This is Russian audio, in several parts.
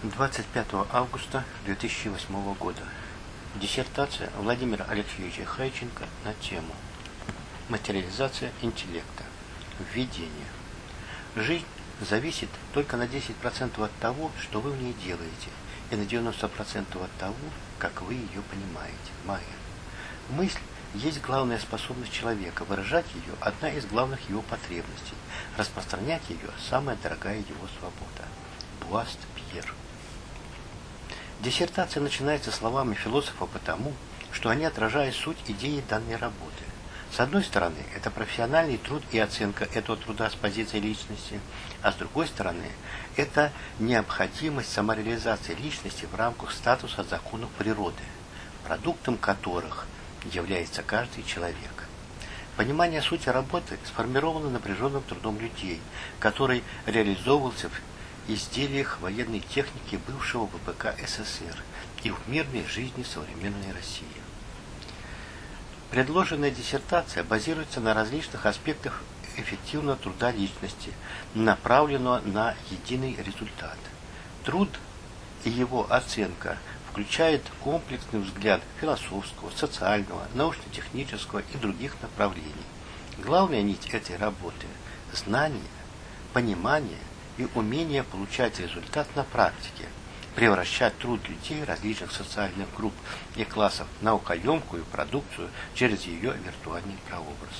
25 августа 2008 года. Диссертация Владимира Алексеевича Хайченко на тему «Материализация интеллекта. Введение». Жизнь зависит только на 10% от того, что вы в ней делаете, и на 90% от того, как вы ее понимаете. Майя. Мысль есть главная способность человека, выражать ее – одна из главных его потребностей, распространять ее – самая дорогая его свобода. Буаст Пьер. Диссертация начинается словами философа потому, что они отражают суть идеи данной работы. С одной стороны, это профессиональный труд и оценка этого труда с позиции личности, а с другой стороны, это необходимость самореализации личности в рамках статуса законов природы, продуктом которых является каждый человек. Понимание сути работы сформировано напряженным трудом людей, который реализовывался в изделиях военной техники бывшего ВПК СССР и в мирной жизни современной России. Предложенная диссертация базируется на различных аспектах эффективного труда личности, направленного на единый результат. Труд и его оценка включает комплексный взгляд философского, социального, научно-технического и других направлений. Главная нить этой работы – знание, понимание и умение получать результат на практике, превращать труд людей различных социальных групп и классов в наукоемкую продукцию через ее виртуальный прообраз.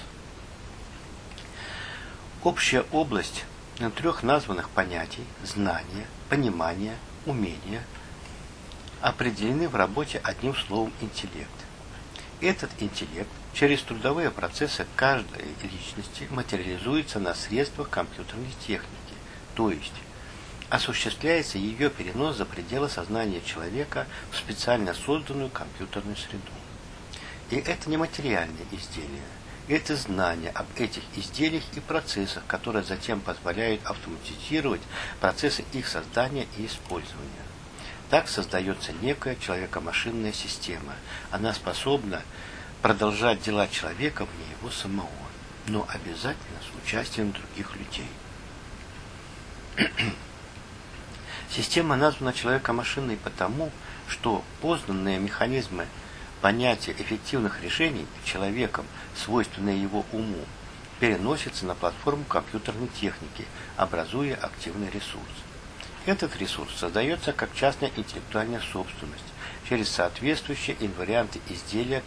Общая область трех названных понятий – знание, понимание, умение – определены в работе одним словом интеллект. Этот интеллект через трудовые процессы каждой личности материализуется на средствах компьютерной техники, то есть осуществляется ее перенос за пределы сознания человека в специально созданную компьютерную среду. И это не материальное изделие, это знание об этих изделиях и процессах, которые затем позволяют автоматизировать процессы их создания и использования. Так создается некая человеко-машинная система. Она способна продолжать дела человека вне его самого, но обязательно с участием других людей. Система названа человеко-машинной потому, что познанные механизмы понятия эффективных решений человеком, свойственные его уму, переносятся на платформу компьютерной техники, образуя активный ресурс. Этот ресурс создается как частная интеллектуальная собственность через соответствующие варианты изделия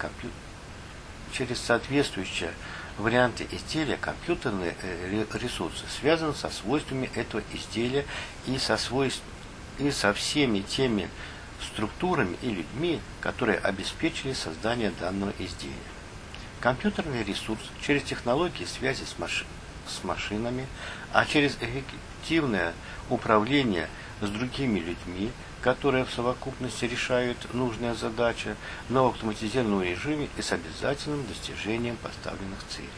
компьютерные ресурсы связаны со свойствами этого изделия и со всеми теми структурами и людьми, которые обеспечили создание данного изделия. Компьютерный ресурс через технологии связи с машинами, а через эффективное управление с другими людьми, которые в совокупности решают нужные задачи, но в автоматизированном режиме и с обязательным достижением поставленных целей.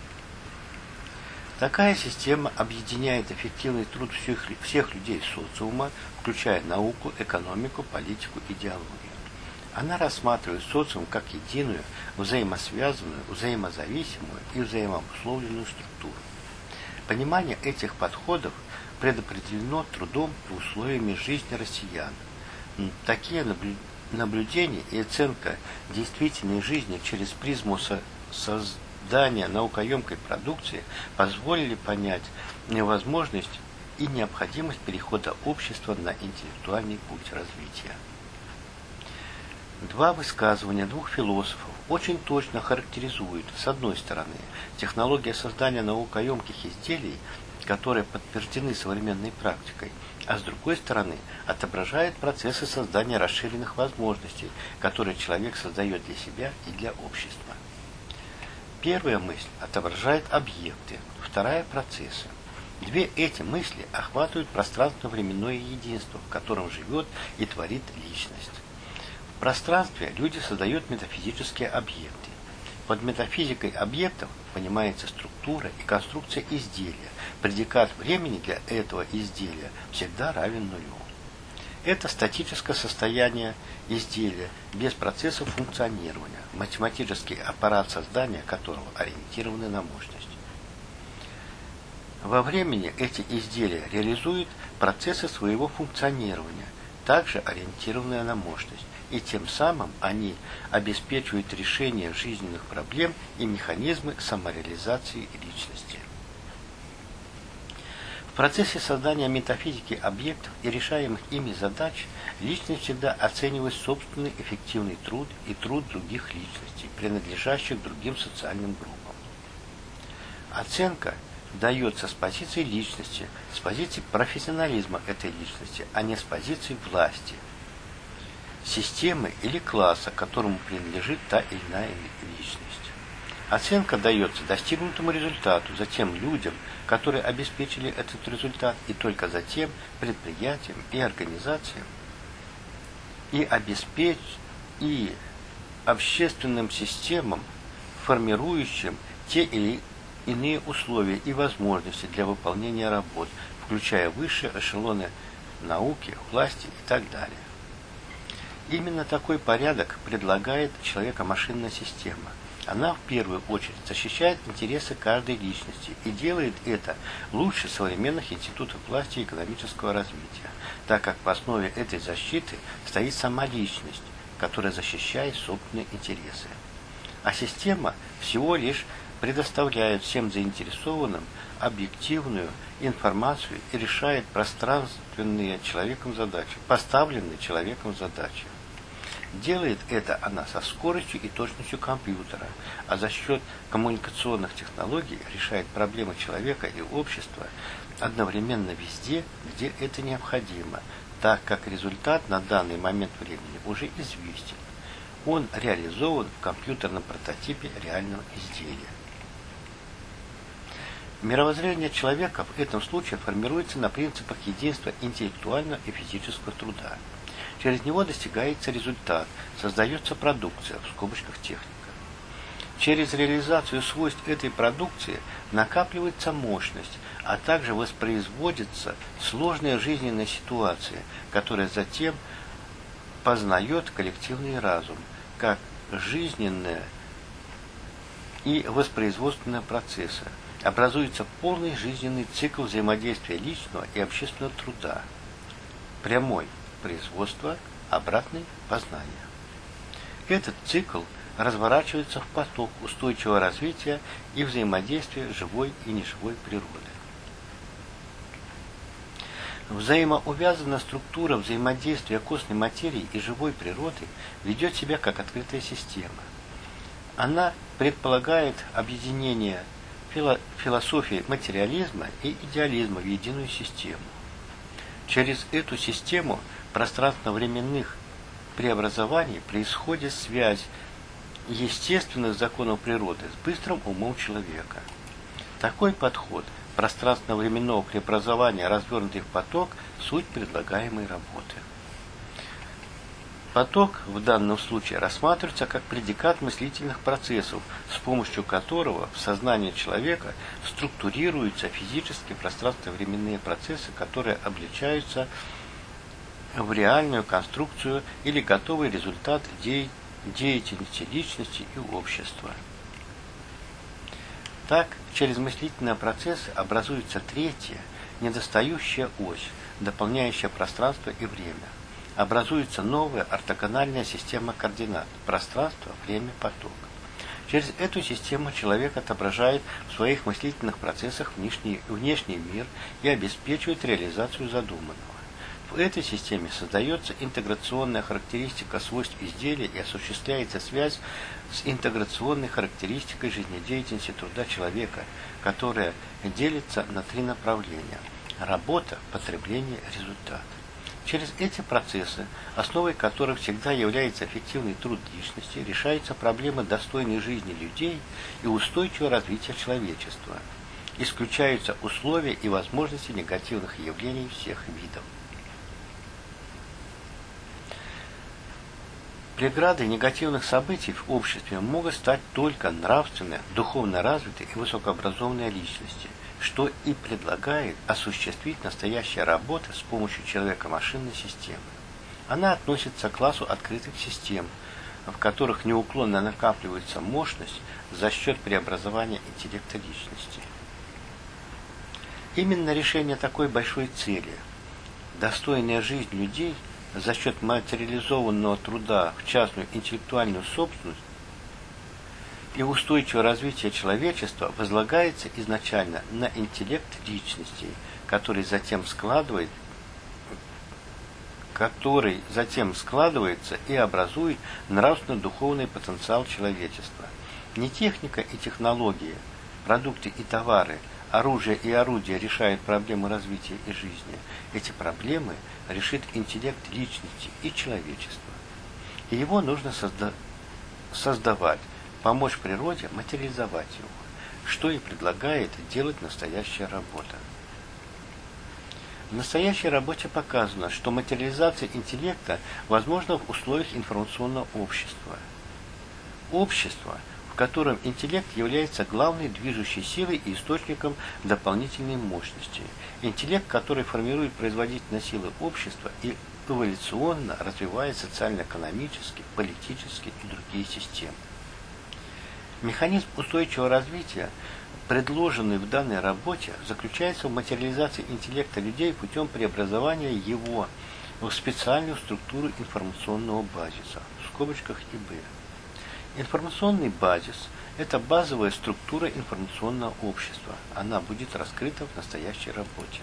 Такая система объединяет эффективный труд всех людей социума, включая науку, экономику, политику, идеологию. Она рассматривает социум как единую, взаимосвязанную, взаимозависимую и взаимообусловленную структуру. Понимание этих подходов предопределено трудом и условиями жизни россиян. Такие наблюдения и оценка действительной жизни через призму создания наукоемкой продукции позволили понять невозможность и необходимость перехода общества на интеллектуальный путь развития. Два высказывания двух философов очень точно характеризуют, с одной стороны, технология создания наукоемких изделий, которые подтверждены современной практикой, а с другой стороны, отображает процессы создания расширенных возможностей, которые человек создает для себя и для общества. Первая мысль отображает объекты, вторая – процессы. Две эти мысли охватывают пространственно-временное единство, в котором живет и творит личность. В пространстве люди создают метафизические объекты. Под метафизикой объектов понимается структура и конструкция изделия. Предикат времени для этого изделия всегда равен нулю. Это статическое состояние изделия без процесса функционирования, математический аппарат создания которого ориентированы на мощность. Во времени эти изделия реализуют процессы своего функционирования, также ориентированная на мощность, и тем самым они обеспечивают решение жизненных проблем и механизмы самореализации личности. В процессе создания метафизики объектов и решаемых ими задач личность всегда оценивает собственный эффективный труд и труд других личностей, принадлежащих другим социальным группам. Оценка дается с позиции личности, с позиции профессионализма этой личности, а не с позиции власти, системы или класса, которому принадлежит та или иная личность. Оценка дается достигнутому результату, затем людям, которые обеспечили этот результат, и только затем предприятиям и организациям, и общественным системам, формирующим те или иные условия и возможности для выполнения работ, включая высшие эшелоны науки, власти и так далее. Именно такой порядок предлагает человеко-машинная система. Она в первую очередь защищает интересы каждой личности и делает это лучше современных институтов власти и экономического развития, так как в основе этой защиты стоит сама личность, которая защищает собственные интересы. А система всего лишь предоставляет всем заинтересованным объективную информацию и решает поставленные человеком задачи. Делает это она со скоростью и точностью компьютера, а за счет коммуникационных технологий решает проблемы человека и общества одновременно везде, где это необходимо, так как результат на данный момент времени уже известен. Он реализован в компьютерном прототипе реального изделия. Мировоззрение человека в этом случае формируется на принципах единства интеллектуального и физического труда. Через него достигается результат, создается продукция, в скобочках техника. Через реализацию свойств этой продукции накапливается мощность, а также воспроизводится сложная жизненная ситуация, которая затем познает коллективный разум, как жизненные и воспроизводственные процессы. Образуется полный жизненный цикл взаимодействия личного и общественного труда. Прямой производство, обратный познание. Этот цикл разворачивается в поток устойчивого развития и взаимодействия живой и неживой природы. Взаимоувязанная структура взаимодействия костной материи и живой природы ведет себя как открытая система. Она предполагает объединение философии материализма и идеализма в единую систему. Через эту систему пространственно-временных преобразований происходит связь естественных законов природы с быстрым умом человека. Такой подход пространственно-временного преобразования, развернутый в поток, суть предлагаемой работы. Поток в данном случае рассматривается как предикат мыслительных процессов, с помощью которого в сознании человека структурируются физические пространственно-временные процессы, которые обличаются в реальную конструкцию или готовый результат деятельности личности и общества. Так, через мыслительные процессы образуется третья, недостающая ось, дополняющая пространство и время. Образуется новая ортогональная система координат – пространство, время, поток. Через эту систему человек отображает в своих мыслительных процессах внешний мир и обеспечивает реализацию задуманного. В этой системе создается интеграционная характеристика свойств изделия и осуществляется связь с интеграционной характеристикой жизнедеятельности труда человека, которая делится на три направления – работа, потребление, результат. Через эти процессы, основой которых всегда является эффективный труд личности, решаются проблемы достойной жизни людей и устойчивого развития человечества. Исключаются условия и возможности негативных явлений всех видов. Преградой негативных событий в обществе могут стать только нравственные, духовно развитые и высокообразованные личности, что и предлагает осуществить настоящая работа с помощью человека-машинной системы. Она относится к классу открытых систем, в которых неуклонно накапливается мощность за счет преобразования интеллекта личности. Именно решение такой большой цели, достойная жизнь людей, за счет материализованного труда в частную интеллектуальную собственность и устойчивое развитие человечества возлагается изначально на интеллект личностей, который затем складывается и образует нравственно-духовный потенциал человечества. Не техника и технологии, продукты и товары, оружие и орудия решают проблемы развития и жизни. Эти проблемы решит интеллект личности и человечества. И его нужно создавать, помочь природе материализовать его, что и предлагает делать настоящая работа. В настоящей работе показано, что материализация интеллекта возможна в условиях информационного общества. Общество, в котором интеллект является главной движущей силой и источником дополнительной мощности. Интеллект, который формирует производительные силы общества и эволюционно развивает социально-экономические, политические и другие системы. Механизм устойчивого развития, предложенный в данной работе, заключается в материализации интеллекта людей путем преобразования его в специальную структуру информационного базиса, в скобочках ИБ. Информационный базис – это базовая структура информационного общества. Она будет раскрыта в настоящей работе.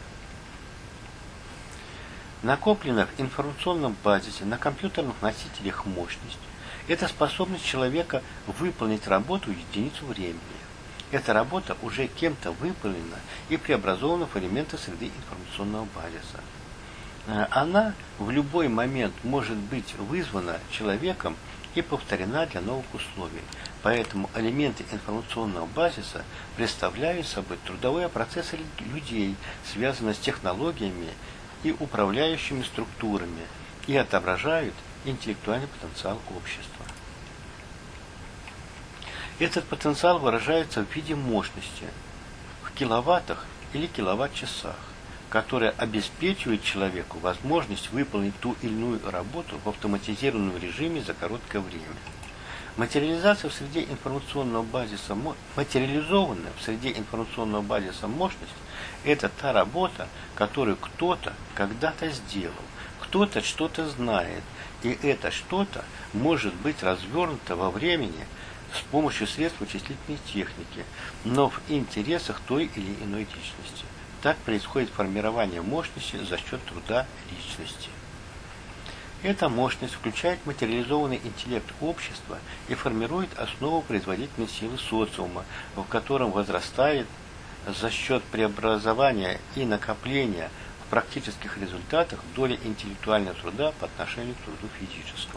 Накопленная в информационном базисе на компьютерных носителях мощность – это способность человека выполнить работу в единицу времени. Эта работа уже кем-то выполнена и преобразована в элементы среды информационного базиса. Она в любой момент может быть вызвана человеком и повторена для новых условий. Поэтому элементы информационного базиса представляют собой трудовые процессы людей, связанные с технологиями и управляющими структурами, и отображают интеллектуальный потенциал общества. Этот потенциал выражается в виде мощности, в киловаттах или киловатт-часах, которая обеспечивает человеку возможность выполнить ту или иную работу в автоматизированном режиме за короткое время. Материализованная в среде информационного базиса мощность – это та работа, которую кто-то когда-то сделал, кто-то что-то знает, и это что-то может быть развернуто во времени с помощью средств вычислительной техники, но в интересах той или иной личности. Так происходит формирование мощности за счет труда личности. Эта мощность включает материализованный интеллект общества и формирует основу производительной силы социума, в котором возрастает за счет преобразования и накопления в практических результатах доля интеллектуального труда по отношению к труду физическому.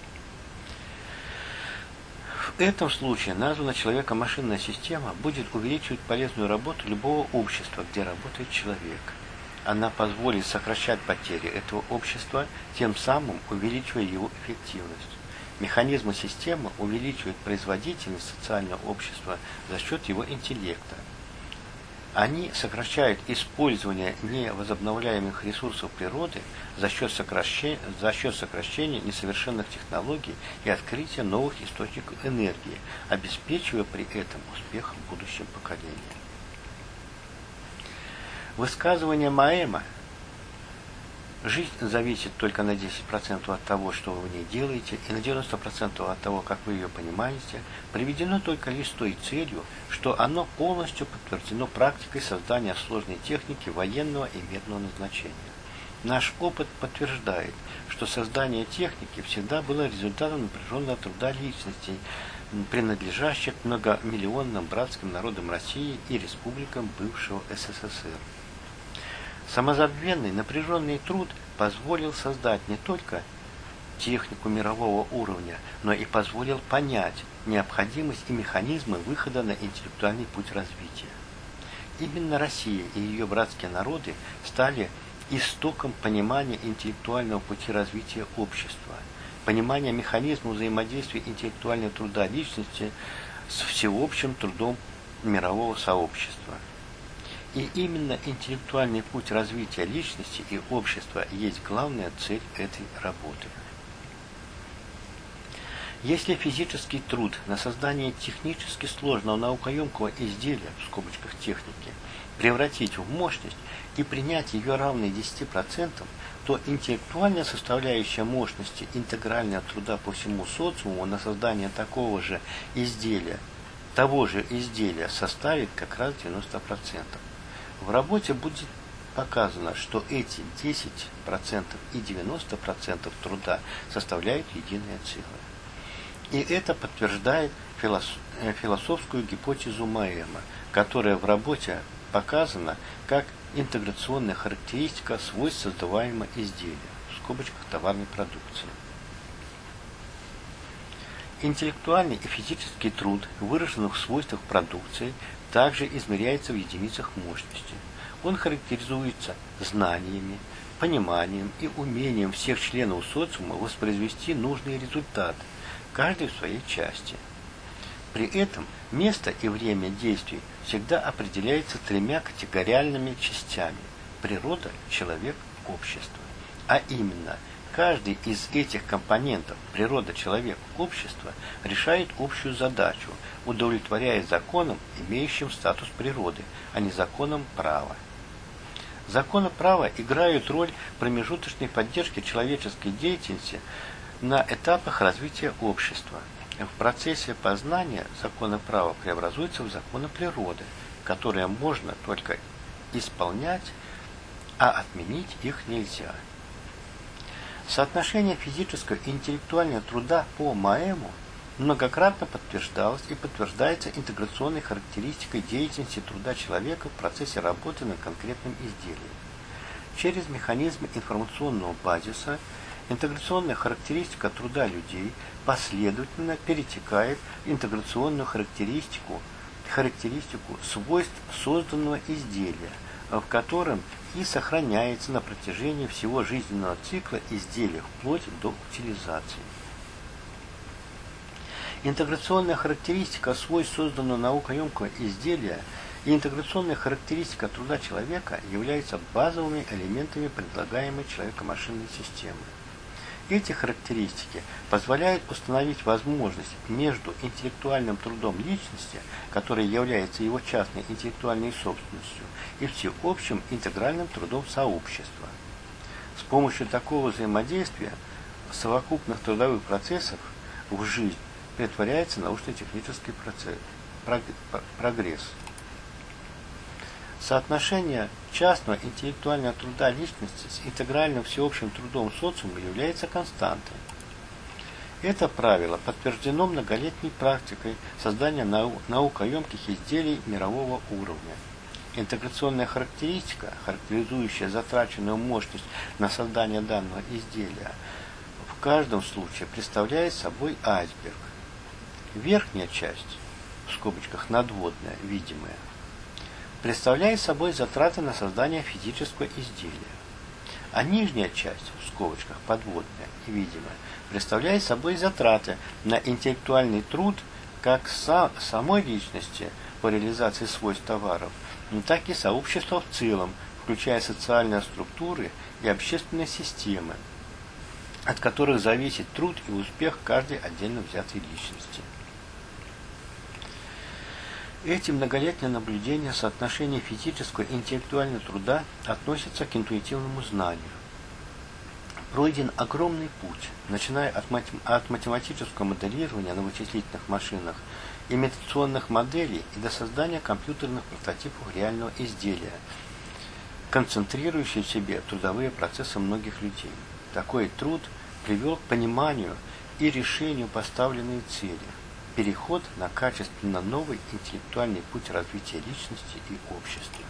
В этом случае названная человека-машинная система будет увеличивать полезную работу любого общества, где работает человек. Она позволит сокращать потери этого общества, тем самым увеличивая его эффективность. Механизмы системы увеличивают производительность социального общества за счет его интеллекта. Они сокращают использование невозобновляемых ресурсов природы за счет сокращения несовершенных технологий и открытия новых источников энергии, обеспечивая при этом успех в будущем поколении. Высказывание Маэма «Жизнь зависит только на 10% от того, что вы в ней делаете, и на 90% от того, как вы ее понимаете», приведено только лишь с той целью, что оно полностью подтверждено практикой создания сложной техники военного и мирного назначения. Наш опыт подтверждает, что создание техники всегда было результатом напряженного труда личностей, принадлежащих многомиллионным братским народам России и республикам бывшего СССР. Самозабвенный, напряженный труд позволил создать не только технику мирового уровня, но и позволил понять необходимость и механизмы выхода на интеллектуальный путь развития. Именно Россия и ее братские народы стали истоком понимания интеллектуального пути развития общества, понимания механизма взаимодействия интеллектуального труда личности с всеобщим трудом мирового сообщества. И именно интеллектуальный путь развития личности и общества есть главная цель этой работы. Если физический труд на создание технически сложного наукоемкого изделия, в скобочках техники, превратить в мощность и принять ее равной 10%, то интеллектуальная составляющая мощности интегрального труда по всему социуму на создание того же изделия составит как раз 90%. В работе будет показано, что эти 10% и 90% труда составляют единое целое. И это подтверждает философскую гипотезу Маэма, которая в работе показана как интеграционная характеристика свойств создаваемого изделия, в скобочках товарной продукции. Интеллектуальный и физический труд, выраженный в свойствах продукции, также измеряется в единицах мощности. Он характеризуется знаниями, пониманием и умением всех членов социума воспроизвести нужные результаты, каждый в своей части. При этом место и время действий всегда определяется тремя категориальными частями – природа, человек, общество. А именно, каждый из этих компонентов – природа, человек, общество – решает общую задачу, удовлетворяя законам, имеющим статус природы, а не законам права. Законы права играют роль промежуточной поддержки человеческой деятельности на этапах развития общества. В процессе познания законы права преобразуются в законы природы, которые можно только исполнять, а отменить их нельзя. Соотношение физического и интеллектуального труда по Маэму многократно подтверждалось и подтверждается интеграционной характеристикой деятельности труда человека в процессе работы над конкретным изделием. Через механизмы информационного базиса интеграционная характеристика труда людей последовательно перетекает в интеграционную характеристику свойств созданного изделия, в котором и сохраняется на протяжении всего жизненного цикла изделия вплоть до утилизации. Интеграционная характеристика свойств созданного наукоемкого изделия и интеграционная характеристика труда человека являются базовыми элементами предлагаемой человеко-машинной системы. Эти характеристики позволяют установить возможность между интеллектуальным трудом личности, который является его частной интеллектуальной собственностью, и всеобщим интегральным трудом сообщества. С помощью такого взаимодействия совокупных трудовых процессов в жизнь претворяется научно-технический прогресс. Соотношение частного интеллектуального труда личности с интегральным всеобщим трудом социума является константой. Это правило подтверждено многолетней практикой создания наукоемких изделий мирового уровня. Интеграционная характеристика, характеризующая затраченную мощность на создание данного изделия, в каждом случае представляет собой айсберг. Верхняя часть, в скобочках надводная, видимая, представляет собой затраты на создание физического изделия, а нижняя часть, в скобочках подводная и видимая, представляет собой затраты на интеллектуальный труд как самой личности по реализации свойств товаров, так и сообщества в целом, включая социальные структуры и общественные системы, от которых зависит труд и успех каждой отдельно взятой личности. Эти многолетние наблюдения соотношения физического и интеллектуального труда относятся к интуитивному знанию. Пройден огромный путь, начиная от математического моделирования на вычислительных машинах, имитационных моделей и до создания компьютерных прототипов реального изделия, концентрирующих в себе трудовые процессы многих людей. Такой труд привел к пониманию и решению поставленной цели. Переход на качественно новый интеллектуальный путь развития личности и общества.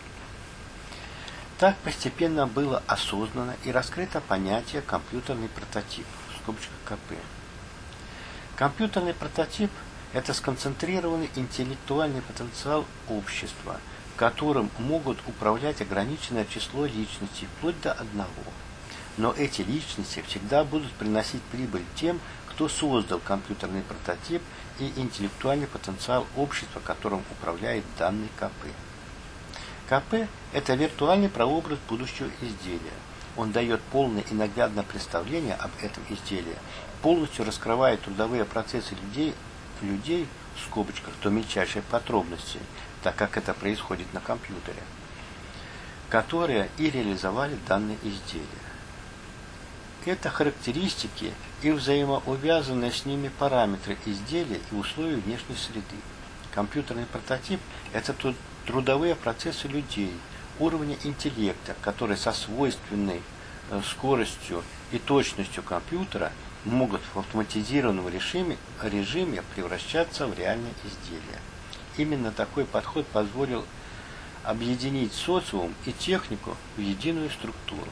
Так постепенно было осознано и раскрыто понятие компьютерный прототип, в скобочках КП. Компьютерный прототип – это сконцентрированный интеллектуальный потенциал общества, которым могут управлять ограниченное число личностей, вплоть до одного. Но эти личности всегда будут приносить прибыль тем, кто создал компьютерный прототип и интеллектуальный потенциал общества, которым управляет данный КП. КП – это виртуальный прообраз будущего изделия. Он дает полное и наглядное представление об этом изделии, полностью раскрывает трудовые процессы людей в скобочках до мельчайшей подробности, так как это происходит на компьютере, которые и реализовали данное изделие. Это характеристики и взаимоувязанные с ними параметры изделия и условий внешней среды. Компьютерный прототип – это трудовые процессы людей, уровня интеллекта, которые со свойственной скоростью и точностью компьютера могут в автоматизированном режиме превращаться в реальное изделие. Именно такой подход позволил объединить социум и технику в единую структуру.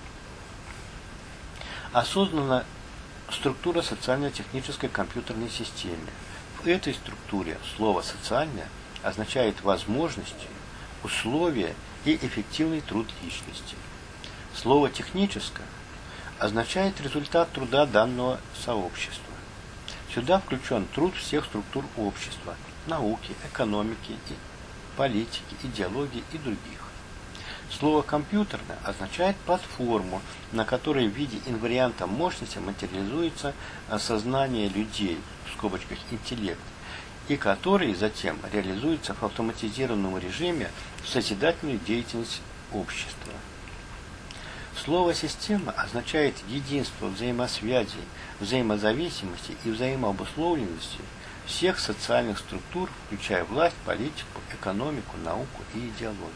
Осознана структура социально-технической компьютерной системы. В этой структуре слово «социальное» означает возможности, условия и эффективный труд личности. Слово «техническое» означает результат труда данного сообщества. Сюда включен труд всех структур общества, науки, экономики, политики, идеологии и других. Слово «компьютерное» означает платформу, на которой в виде инварианта мощности материализуется сознание людей, в скобочках интеллект, и который затем реализуется в автоматизированном режиме в созидательную деятельность общества. Слово «система» означает единство взаимосвязей, взаимозависимости и взаимообусловленности всех социальных структур, включая власть, политику, экономику, науку и идеологию.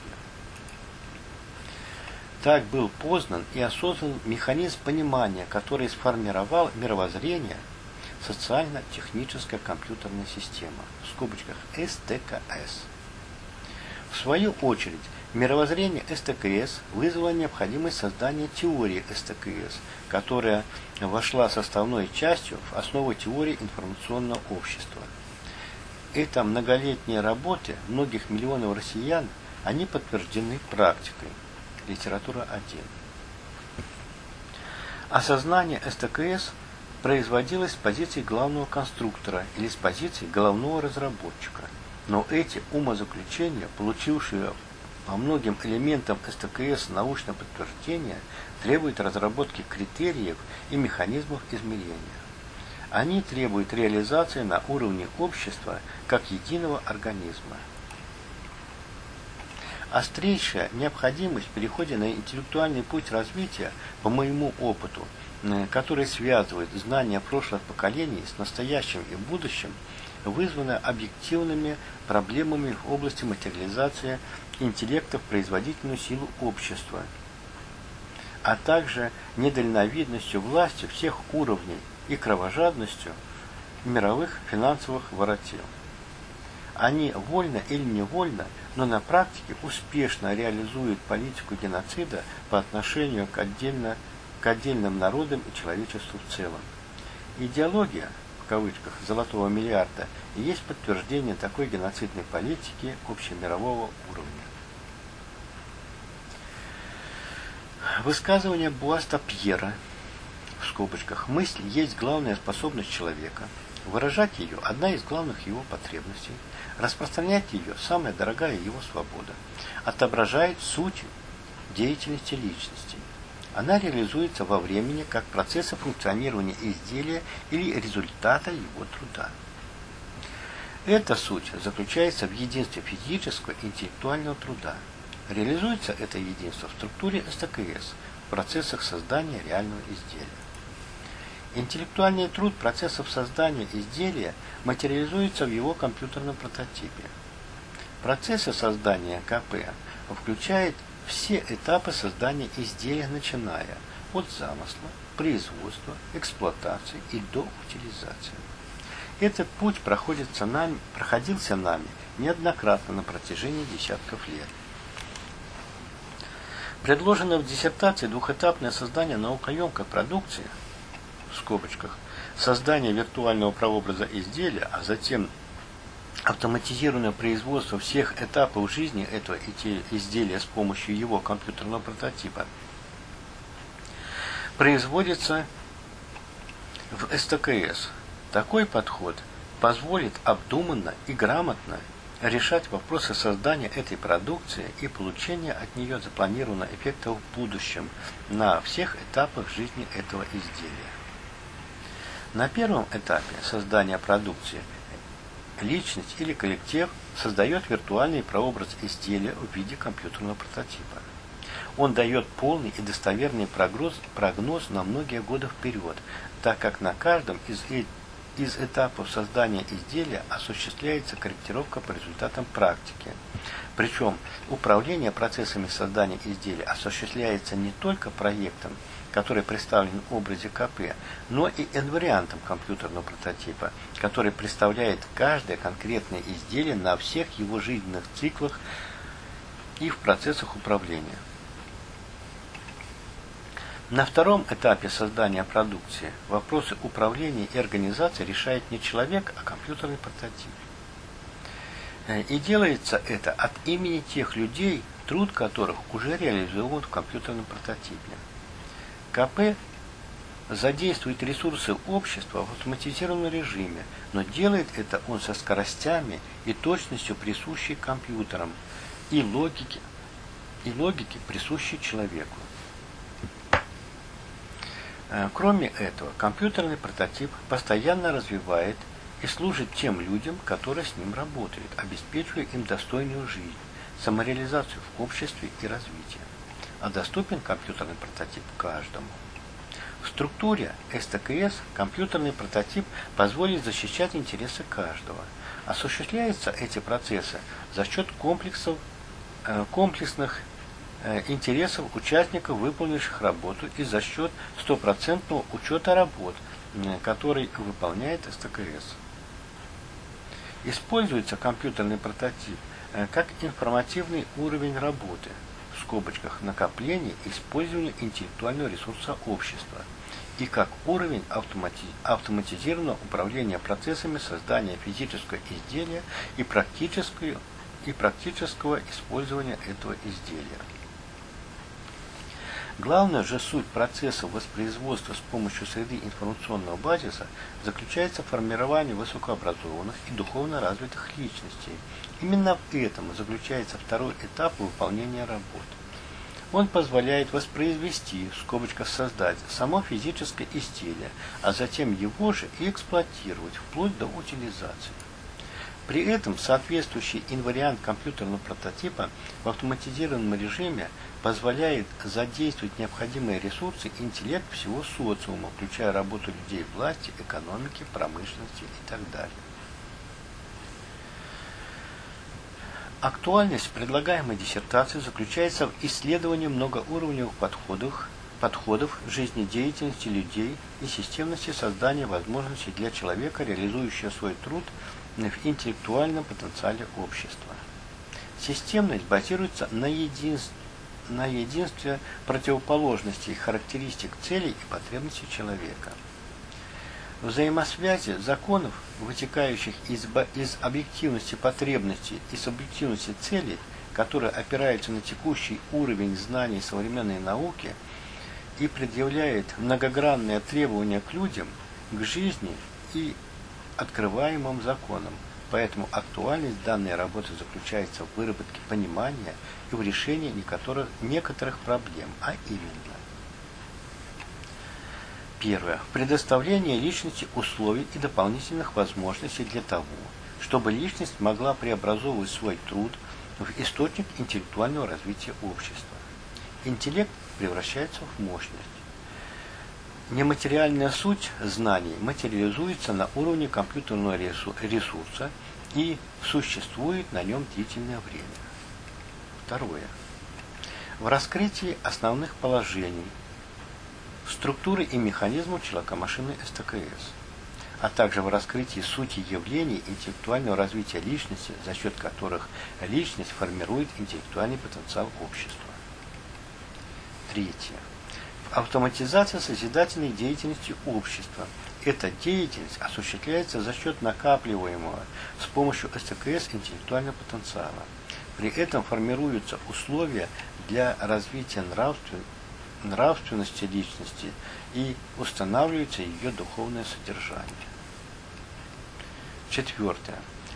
Так был познан и осознан механизм понимания, который сформировал мировоззрение социально-техническая компьютерная система, в скобочках СТКС. В свою очередь, мировоззрение СТКС вызвало необходимость создания теории СТКС, которая вошла составной частью в основу теории информационного общества. Это многолетние работы многих миллионов россиян, они подтверждены практикой. Литература 1. Осознание СТКС производилось с позиции главного конструктора или с позиции головного разработчика. Но эти умозаключения, получившие по многим элементам СТКС научное подтверждение, требуют разработки критериев и механизмов измерения. Они требуют реализации на уровне общества как единого организма. Острейшая необходимость в переходе на интеллектуальный путь развития, по моему опыту, который связывает знания прошлых поколений с настоящим и будущим, вызвана объективными проблемами в области материализации интеллекта в производительную силу общества, а также недальновидностью власти всех уровней и кровожадностью мировых финансовых воротил. Они вольно или невольно, но на практике успешно реализуют политику геноцида по отношению к отдельным народам и человечеству в целом. Идеология, в кавычках, «золотого миллиарда» есть подтверждение такой геноцидной политики общемирового уровня. Высказывание Буаста Пьера, в скобочках, «мысль есть главная способность человека». Выражать ее – одна из главных его потребностей. Распространять ее – самая дорогая его свобода. Отображает суть деятельности личности. Она реализуется во времени как процесса функционирования изделия или результата его труда. Эта суть заключается в единстве физического и интеллектуального труда. Реализуется это единство в структуре СТКС, в процессах создания реального изделия. Интеллектуальный труд процессов создания изделия материализуется в его компьютерном прототипе. Процессы создания КП включают все этапы создания изделия, начиная от замысла, производства, эксплуатации и до утилизации. Этот путь проходился нами неоднократно на протяжении десятков лет. Предложенное в диссертации двухэтапное создание наукоемкой продукции, в скобочках, создание виртуального прообраза изделия, а затем автоматизированное производство всех этапов жизни этого изделия с помощью его компьютерного прототипа, производится в СТКС. Такой подход позволит обдуманно и грамотно решать вопросы создания этой продукции и получения от нее запланированного эффекта в будущем на всех этапах жизни этого изделия. На первом этапе создания продукции личность или коллектив создает виртуальный прообраз изделия в виде компьютерного прототипа. Он дает полный и достоверный прогноз на многие годы вперед, так как на каждом из этапов создания изделия осуществляется корректировка по результатам практики. Причем управление процессами создания изделия осуществляется не только проектом, который представлен в образе КП, но и инвариантом компьютерного прототипа, который представляет каждое конкретное изделие на всех его жизненных циклах и в процессах управления. На втором этапе создания продукции вопросы управления и организации решает не человек, а компьютерный прототип. И делается это от имени тех людей, труд которых уже реализован в компьютерном прототипе. КП задействует ресурсы общества в автоматизированном режиме, но делает это он со скоростями и точностью, присущей компьютерам, и логике, присущей человеку. Кроме этого, компьютерный прототип постоянно развивает и служит тем людям, которые с ним работают, обеспечивая им достойную жизнь, самореализацию в обществе и развитие. А доступен компьютерный прототип каждому. В структуре СТКС компьютерный прототип позволит защищать интересы каждого. Осуществляются эти процессы за счет комплексных интересов участников, выполнивших работу, и за счет стопроцентного учета работ, который выполняет СТКС. Используется компьютерный прототип как информативный уровень работы, в скобочках накопления и использования интеллектуального ресурса общества, и как уровень автоматизированного управления процессами создания физического изделия и практического использования этого изделия. Главная же суть процесса воспроизводства с помощью среды информационного базиса заключается в формировании высокообразованных и духовно развитых личностей. Именно в этом заключается второй этап выполнения работ. Он позволяет воспроизвести, в скобочках создать, само физическое изделие, а затем его же и эксплуатировать, вплоть до утилизации. При этом соответствующий инвариант компьютерного прототипа в автоматизированном режиме позволяет задействовать необходимые ресурсы и интеллект всего социума, включая работу людей власти, экономики, промышленности и так далее. Актуальность предлагаемой диссертации заключается в исследовании многоуровневых подходов жизнедеятельности людей и системности создания возможностей для человека, реализующего свой труд в интеллектуальном потенциале общества. Системность базируется на единстве противоположностей характеристик целей и потребностей человека. Взаимосвязи законов, вытекающих из объективности потребностей и субъективности целей, которые опираются на текущий уровень знаний современной науки и предъявляют многогранные требования к людям, к жизни и открываемым законам. Поэтому актуальность данной работы заключается в выработке понимания и в решении некоторых проблем, а именно: первое. Предоставление личности условий и дополнительных возможностей для того, чтобы личность могла преобразовывать свой труд в источник интеллектуального развития общества. Интеллект превращается в мощность. Нематериальная суть знаний материализуется на уровне компьютерного ресурса и существует на нем длительное время. Второе. В раскрытии основных положений, структуры и механизмов человека-машины СТКС, а также в раскрытии сути явлений интеллектуального развития личности, за счет которых личность формирует интеллектуальный потенциал общества. Третье. Автоматизация созидательной деятельности общества. Эта деятельность осуществляется за счет накапливаемого с помощью СТКС интеллектуального потенциала. При этом формируются условия для развития нравственности личности и устанавливается ее духовное содержание. Четвертое.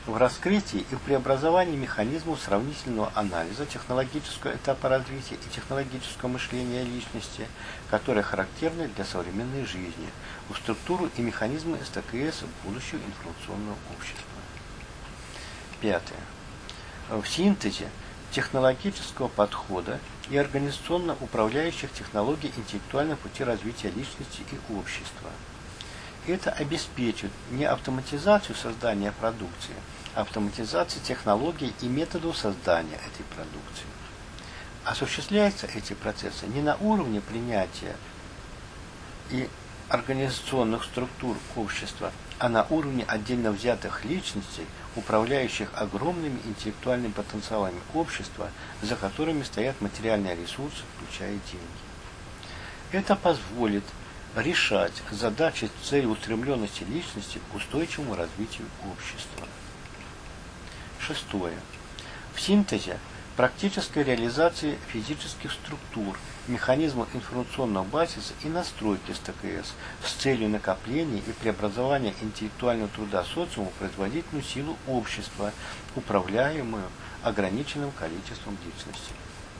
в раскрытии и преобразовании механизмов сравнительного анализа технологического этапа развития и технологического мышления личности, которые характерны для современной жизни, в структуру и механизмы СТКС будущего информационного общества. Пятое. В синтезе технологического подхода и организационно-управляющих технологий интеллектуального пути развития личности и общества. Это обеспечит не автоматизацию создания продукции, а автоматизацию технологий и методов создания этой продукции. Осуществляются эти процессы не на уровне принятия и организационных структур общества, а на уровне отдельно взятых личностей, управляющих огромными интеллектуальными потенциалами общества, за которыми стоят материальные ресурсы, включая деньги. Это позволит решать задачи целеустремленности личности к устойчивому развитию общества. Шестое. В синтезе практической реализации физических структур, механизмов информационного базиса и настройки СТКС с целью накопления и преобразования интеллектуального труда социума в производительную силу общества, управляемую ограниченным количеством личностей.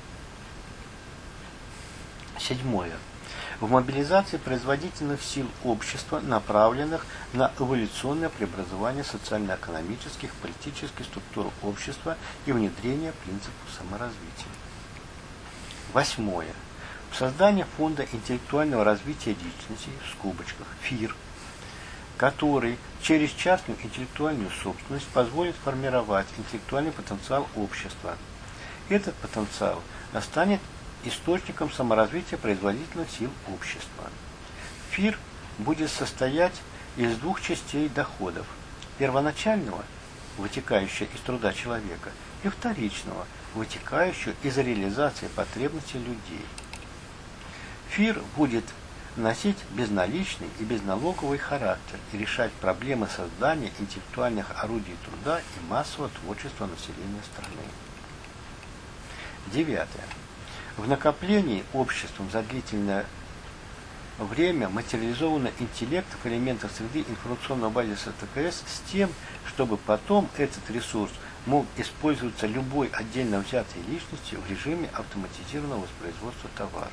Седьмое. В мобилизации производительных сил общества, направленных на эволюционное преобразование социально-экономических, политических структур общества и внедрение принципов саморазвития. Восьмое. В создании фонда интеллектуального развития личности, в скобочках, ФИР, который через частную интеллектуальную собственность позволит формировать интеллектуальный потенциал общества. Этот потенциал станет источником саморазвития производительных сил общества. ФИР будет состоять из двух частей доходов: первоначального, вытекающего из труда человека, и вторичного, вытекающего из реализации потребностей людей. ФИР будет носить безналичный и безналоговый характер и решать проблемы создания интеллектуальных орудий труда и массового творчества населения страны. Девятое. В накоплении обществом за длительное время материализовано интеллектов элементов среды информационного базиса ТКС с тем, чтобы потом этот ресурс мог использоваться любой отдельно взятой личностью в режиме автоматизированного воспроизводства товара.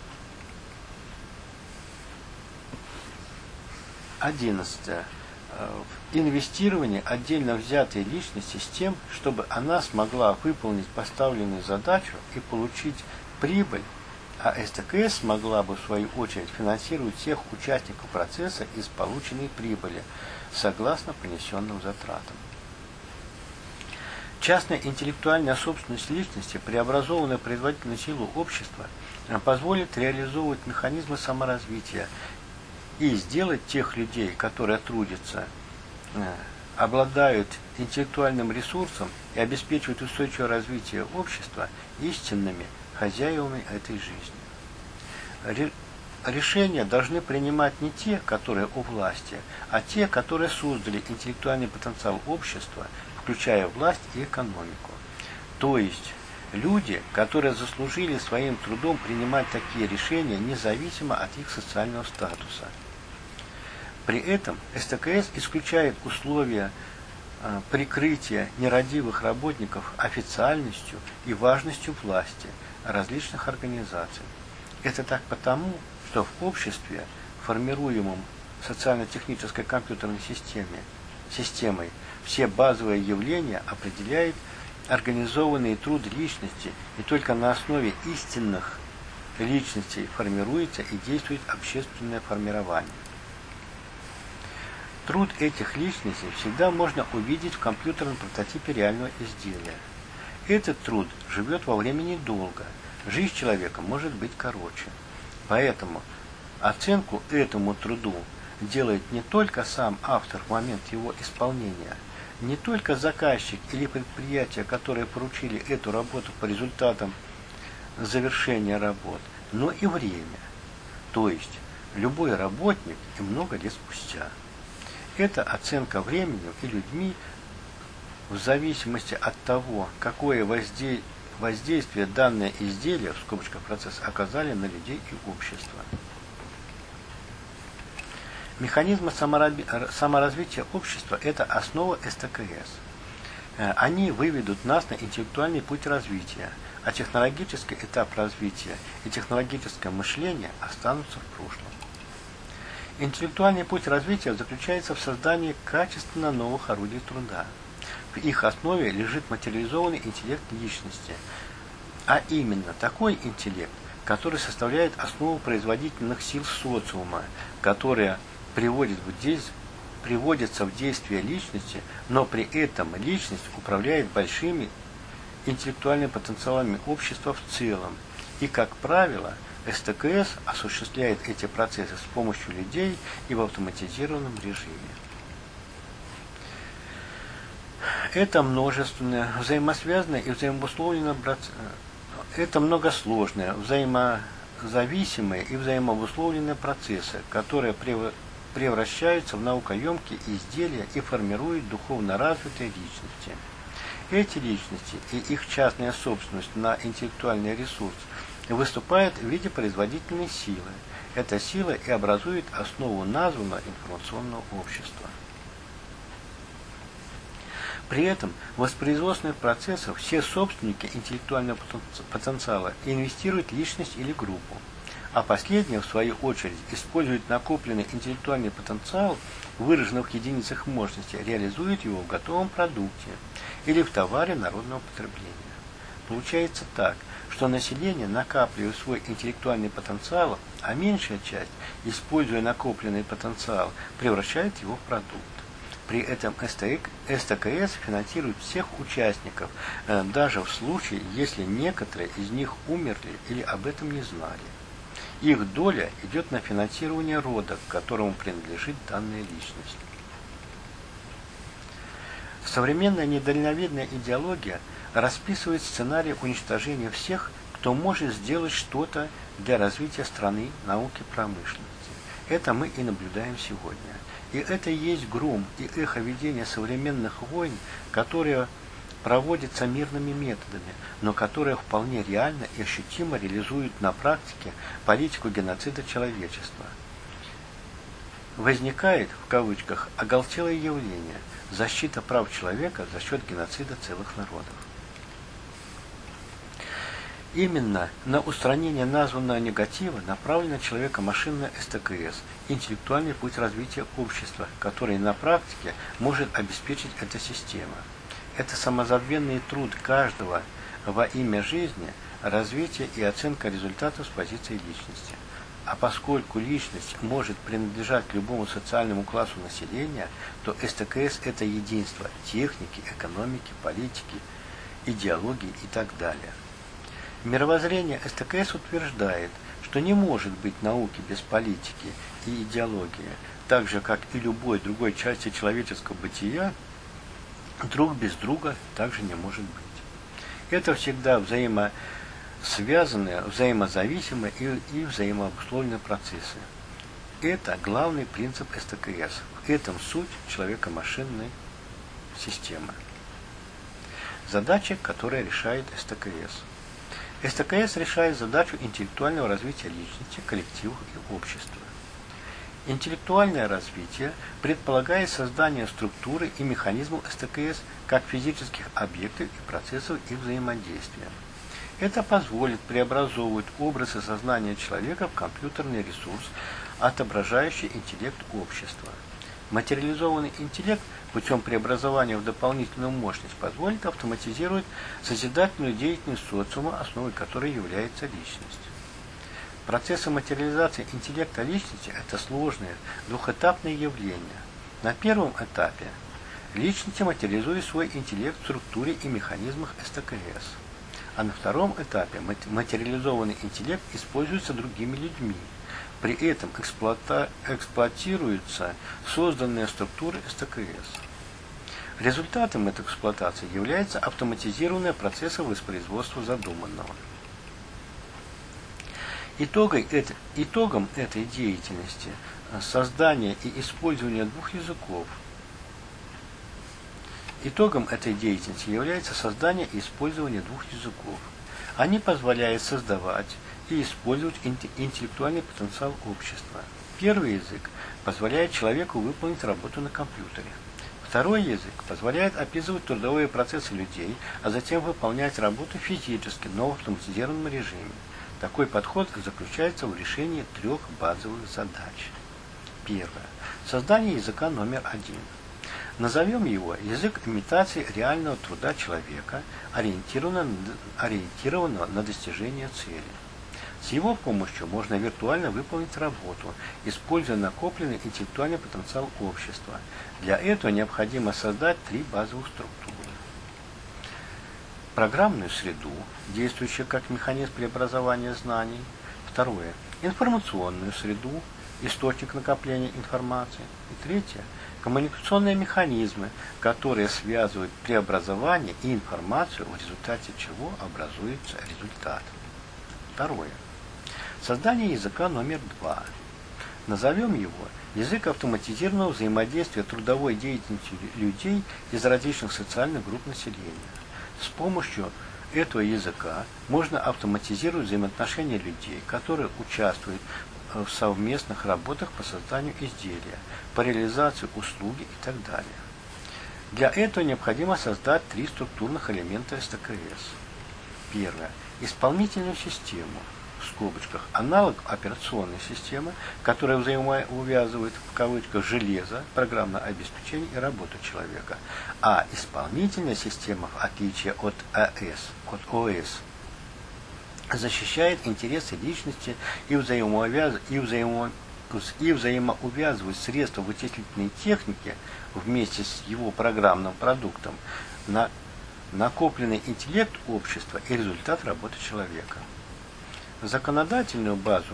11. В инвестирование отдельно взятой личности с тем, чтобы она смогла выполнить поставленную задачу и получить прибыль, а СТКС смогла бы в свою очередь финансировать всех участников процесса из полученной прибыли, согласно понесенным затратам. Частная интеллектуальная собственность личности, преобразованная в производительную силу общества, позволит реализовывать механизмы саморазвития и сделать тех людей, которые трудятся, обладают интеллектуальным ресурсом и обеспечивают устойчивое развитие общества, истинными хозяевами этой жизни. Решения должны принимать не те, которые у власти, а те, которые создали интеллектуальный потенциал общества, включая власть и экономику. То есть люди, которые заслужили своим трудом принимать такие решения независимо от их социального статуса. При этом СТКС исключает условия прикрытия нерадивых работников официальностью и важностью власти различных организаций. Это так потому, что в обществе, формируемом социально-технической компьютерной системой, все базовые явления определяет организованный труд личности, и только на основе истинных личностей формируется и действует общественное формирование. Труд этих личностей всегда можно увидеть в компьютерном прототипе реального изделия. Этот труд живет во времени долго, жизнь человека может быть короче. Поэтому оценку этому труду делает не только сам автор в момент его исполнения, не только заказчик или предприятия, которые поручили эту работу по результатам завершения работ, но и время, то есть любой работник и много лет спустя. Эта оценка временем и людьми в зависимости от того, какое воздействие данное изделие, в скобочках процесс, оказали на людей и общество. Механизмы саморазвития общества – это основа СТКС. Они выведут нас на интеллектуальный путь развития, а технологический этап развития и технологическое мышление останутся в прошлом. Интеллектуальный путь развития заключается в создании качественно новых орудий труда. В их основе лежит материализованный интеллект личности, а именно такой интеллект, который составляет основу производительных сил социума, которая приводится в действие личности, но при этом личность управляет большими интеллектуальными потенциалами общества в целом. И, как правило, СТКС осуществляет эти процессы с помощью людей и в автоматизированном режиме. Это множественное, взаимосвязанное и взаимообусловленное это многосложные, взаимозависимые и взаимообусловленные процессы, которые превращаются в наукоемкие изделия и формируют духовно развитые личности. Эти личности и их частная собственность на интеллектуальный ресурс выступают в виде производительной силы. Эта сила и образует основу названного информационного общества. При этом в воспроизводственных процессах все собственники интеллектуального потенциала инвестируют в личность или группу, а последние, в свою очередь, используют накопленный интеллектуальный потенциал, выраженный в единицах мощности, реализуют его в готовом продукте или в товаре народного потребления. Получается так, что население накапливает свой интеллектуальный потенциал, а меньшая часть, используя накопленный потенциал, превращает его в продукт. При этом СТКС финансирует всех участников, даже в случае, если некоторые из них умерли или об этом не знали. Их доля идет на финансирование рода, к которому принадлежит данная личность. Современная недальновидная идеология расписывает сценарий уничтожения всех, кто может сделать что-то для развития страны, науки, промышленности. Это мы и наблюдаем сегодня. И это и есть гром и эхо ведения современных войн, которые проводятся мирными методами, но которые вполне реально и ощутимо реализуют на практике политику геноцида человечества. Возникает, в кавычках, оголтелое явление – защита прав человека за счет геноцида целых народов. Именно на устранение названного негатива направлена человеко-машинная СТКС, интеллектуальный путь развития общества, который на практике может обеспечить эта система. Это самозабвенный труд каждого во имя жизни, развития и оценка результатов с позиции личности. А поскольку личность может принадлежать любому социальному классу населения, то СТКС – это единство техники, экономики, политики, идеологии и так далее. Мировоззрение СТКС утверждает, что не может быть науки без политики и идеологии, так же, как и любой другой части человеческого бытия, друг без друга также не может быть. Это всегда взаимосвязанные, взаимозависимые и взаимообусловленные процессы. Это главный принцип СТКС. В этом суть человеко-машинной системы. Задачи, которые решает СТКС. СТКС решает задачу интеллектуального развития личности, коллективов и общества. Интеллектуальное развитие предполагает создание структуры и механизмов СТКС как физических объектов и процессов их взаимодействия. Это позволит преобразовывать образы сознания человека в компьютерный ресурс, отображающий интеллект общества. Материализованный интеллект путем преобразования в дополнительную мощность позволит автоматизировать созидательную деятельность социума, основой которой является личность. Процессы материализации интеллекта личности – это сложные, двухэтапные явления. На первом этапе личности материализуют свой интеллект в структуре и механизмах СТКС. А на втором этапе материализованный интеллект используется другими людьми. При этом эксплуатируются созданные структуры СТКС. Результатом этой эксплуатации является автоматизированные процессы воспроизводства задуманного. Итогом этой деятельности создание и использование двух языков. Итогом этой деятельности является создание и использование двух языков. Они позволяют создавать и использовать интеллектуальный потенциал общества. Первый язык позволяет человеку выполнить работу на компьютере. Второй язык позволяет описывать трудовые процессы людей, а затем выполнять работу физически, но в автоматизированном режиме. Такой подход заключается в решении 3 базовых задач. Первое. Создание языка номер 1. Назовем его язык имитации реального труда человека, ориентированного на достижение цели. С его помощью можно виртуально выполнить работу, используя накопленный интеллектуальный потенциал общества. Для этого необходимо создать 3 базовых структуры. Программную среду, действующую как механизм преобразования знаний. Второе. Информационную среду, источник накопления информации. И третье. Коммуникационные механизмы, которые связывают преобразование и информацию, в результате чего образуется результат. Второе. Создание языка номер 2. Назовем его язык автоматизированного взаимодействия трудовой деятельности людей из различных социальных групп населения. С помощью этого языка можно автоматизировать взаимоотношения людей, которые участвуют в совместных работах по созданию изделия, по реализации услуги и так далее. Для этого необходимо создать 3 структурных элемента СТКС. Первое. Исполнительную систему, в скобочках, аналог операционной системы, которая взаимоувязывает, в кавычках, железо, программное обеспечение и работу человека. А исполнительная система, в отличие от ОС, защищает интересы личности и взаимоувязывает средства вычислительной техники вместе с его программным продуктом на накопленный интеллект общества и результат работы человека. Законодательную базу.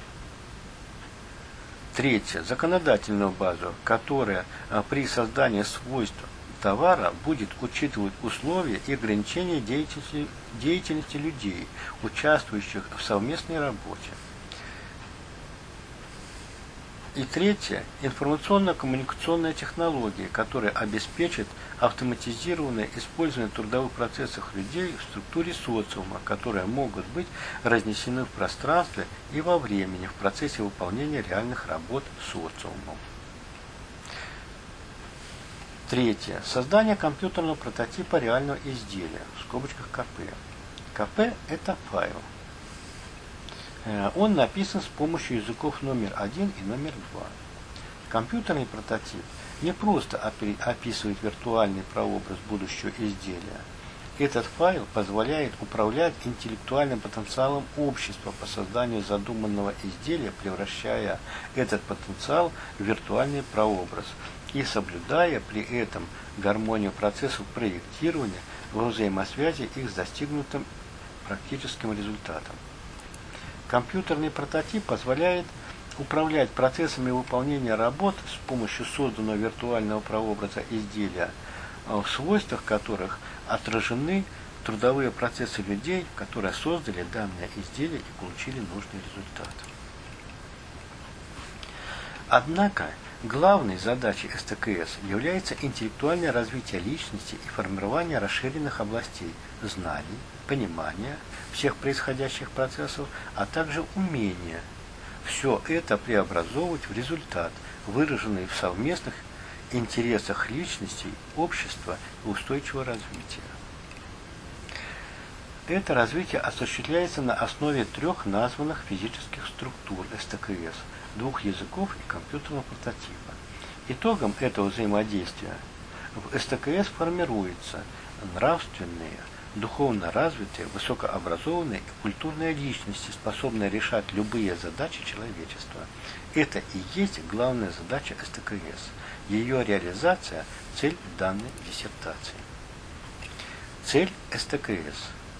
Третье. Законодательную базу, которая при создании свойств товара будет учитывать условия и ограничения деятельности людей, участвующих в совместной работе. И третье. Информационно-коммуникационная технология, которая обеспечит автоматизированное использование трудовых процессов людей в структуре социума, которые могут быть разнесены в пространстве и во времени в процессе выполнения реальных работ социумом. Третье. Создание компьютерного прототипа реального изделия, в скобочках КП. КП – это файл. Он написан с помощью языков номер 1 и номер 2. Компьютерный прототип не просто описывает виртуальный прообраз будущего изделия. Этот файл позволяет управлять интеллектуальным потенциалом общества по созданию задуманного изделия, превращая этот потенциал в виртуальный прообраз и соблюдая при этом гармонию процессов проектирования во взаимосвязи их с достигнутым практическим результатом. Компьютерный прототип позволяет управлять процессами выполнения работ с помощью созданного виртуального прообраза изделия, в свойствах которых отражены трудовые процессы людей, которые создали данное изделие и получили нужный результат. Однако, главной задачей СТКС является интеллектуальное развитие личности и формирование расширенных областей знаний, понимания всех происходящих процессов, а также умения все это преобразовывать в результат, выраженный в совместных интересах личностей, общества и устойчивого развития. Это развитие осуществляется на основе 3 названных физических структур СТКС, 2 языков и компьютерного прототипа. Итогом этого взаимодействия в СТКС формируются нравственные, духовно развитые, высокообразованные и культурные личности, способные решать любые задачи человечества. Это и есть главная задача СТКС. Ее реализация – цель данной диссертации. Цель СТКС.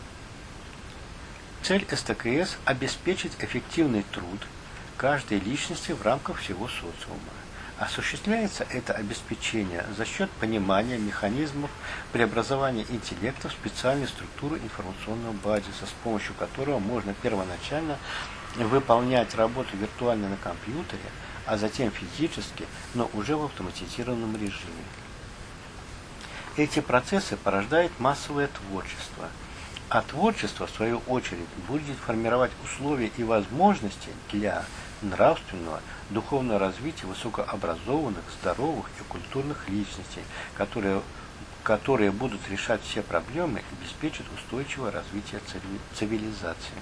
Цель СТКС – обеспечить эффективный труд каждой личности в рамках всего социума. Осуществляется это обеспечение за счет понимания механизмов преобразования интеллекта в специальную структуру информационного базиса, с помощью которого можно первоначально выполнять работу виртуально на компьютере, а затем физически, но уже в автоматизированном режиме. Эти процессы порождают массовое творчество, а творчество, в свою очередь, будет формировать условия и возможности для нравственного, духовного развития высокообразованных, здоровых и культурных личностей, которые будут решать все проблемы и обеспечат устойчивое развитие цивилизации.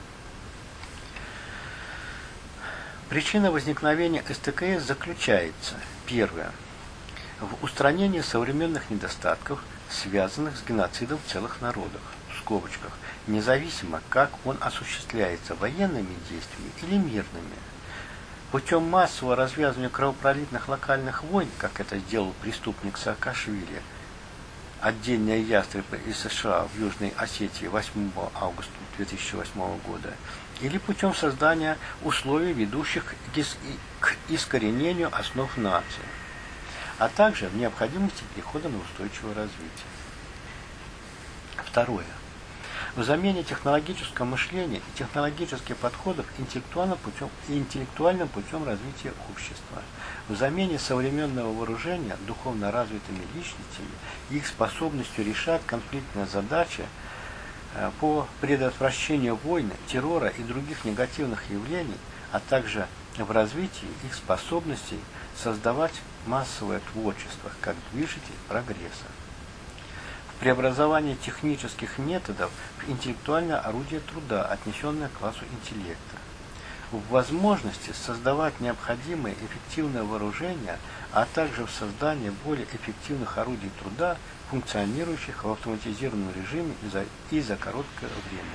Причина возникновения СТКС заключается, первое, в устранении современных недостатков, связанных с геноцидом целых народов, в скобочках, независимо, как он осуществляется, военными действиями или мирными. Путем массового развязывания кровопролитных локальных войн, как это сделал преступник Саакашвили, отдельные ястребы из США в Южной Осетии 8 августа 2008 года, или путем создания условий, ведущих к искоренению основ нации, а также в необходимости перехода на устойчивое развитие. Второе. В замене технологического мышления и технологических подходов интеллектуальным путем развития общества. В замене современного вооружения духовно развитыми личностями и их способностью решать конфликтные задачи по предотвращению войн, террора и других негативных явлений, а также в развитии их способностей создавать массовое творчество как движитель прогресса. В преобразовании технических методов в интеллектуальное орудие труда, отнесенное к классу интеллекта. В возможности создавать необходимое эффективное вооружение, а также в создании более эффективных орудий труда, функционирующих в автоматизированном режиме и за короткое время.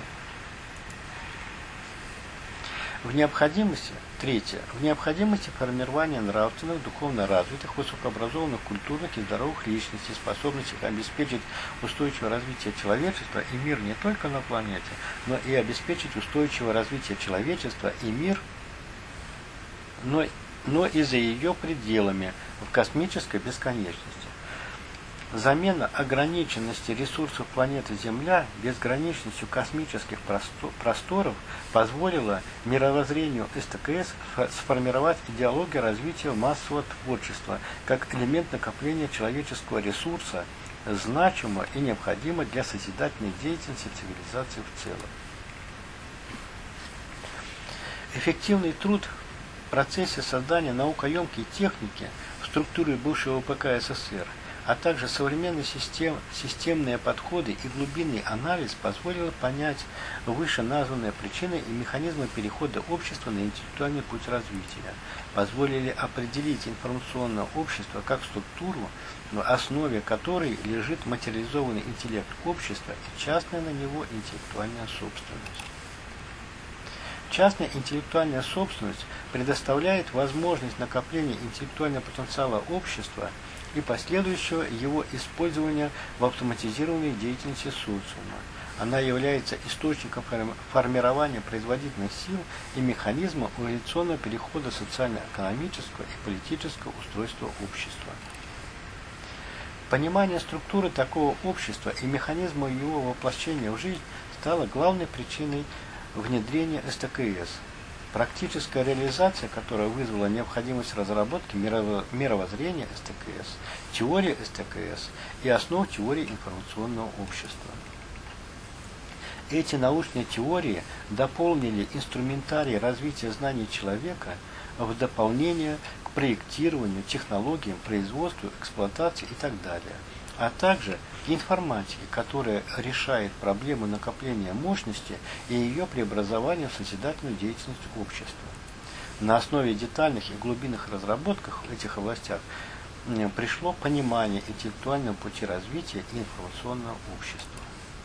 Третье. В необходимости формирования нравственных, духовно развитых, высокообразованных, культурных и здоровых личностей, способных обеспечить устойчивое развитие человечества и мир не только на планете, но и обеспечить устойчивое развитие человечества и мир, но и за ее пределами в космической бесконечности. Замена ограниченности ресурсов планеты Земля безграничностью космических просторов позволила мировоззрению СТКС сформировать идеологию развития массового творчества как элемент накопления человеческого ресурса, значимо и необходимо для созидательной деятельности цивилизации в целом. Эффективный труд в процессе создания наукоемкой техники в структуре бывшего ВПК СССР, а также современные системные подходы и глубинный анализ позволило понять вышеназванные причины и механизмы перехода общества на интеллектуальный путь развития, позволили определить информационное общество как структуру, в основе которой лежит материализованный интеллект общества и частная на него интеллектуальная собственность. Частная интеллектуальная собственность предоставляет возможность накопления интеллектуального потенциала общества и последующего его использования в автоматизированной деятельности социума. Она является источником формирования производительных сил и механизмом эволюционного перехода социально-экономического и политического устройства общества. Понимание структуры такого общества и механизма его воплощения в жизнь стало главной причиной внедрения СТКС, практическая реализация, которая вызвала необходимость разработки мировоззрения СТКС, теории СТКС и основ теории информационного общества. Эти научные теории дополнили инструментарий развития знаний человека в дополнение к проектированию, технологиям, производству, эксплуатации и так далее, а также информатики, которая решает проблему накопления мощности и ее преобразования в созидательную деятельность общества. На основе детальных и глубинных разработок в этих областях пришло понимание интеллектуального пути развития и информационного общества.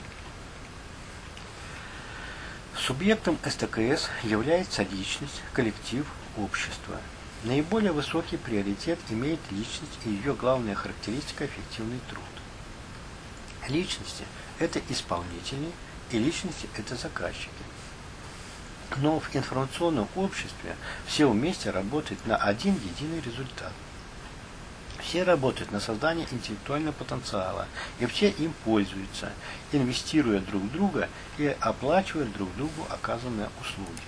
Субъектом СТКС является личность, коллектив, общество. Наиболее высокий приоритет имеет личность и ее главная характеристика – эффективный труд. Личности – это исполнители, и личности – это заказчики. Но в информационном обществе все вместе работают на один единый результат. Все работают на создание интеллектуального потенциала, и все им пользуются, инвестируя друг в друга и оплачивая друг другу оказанные услуги.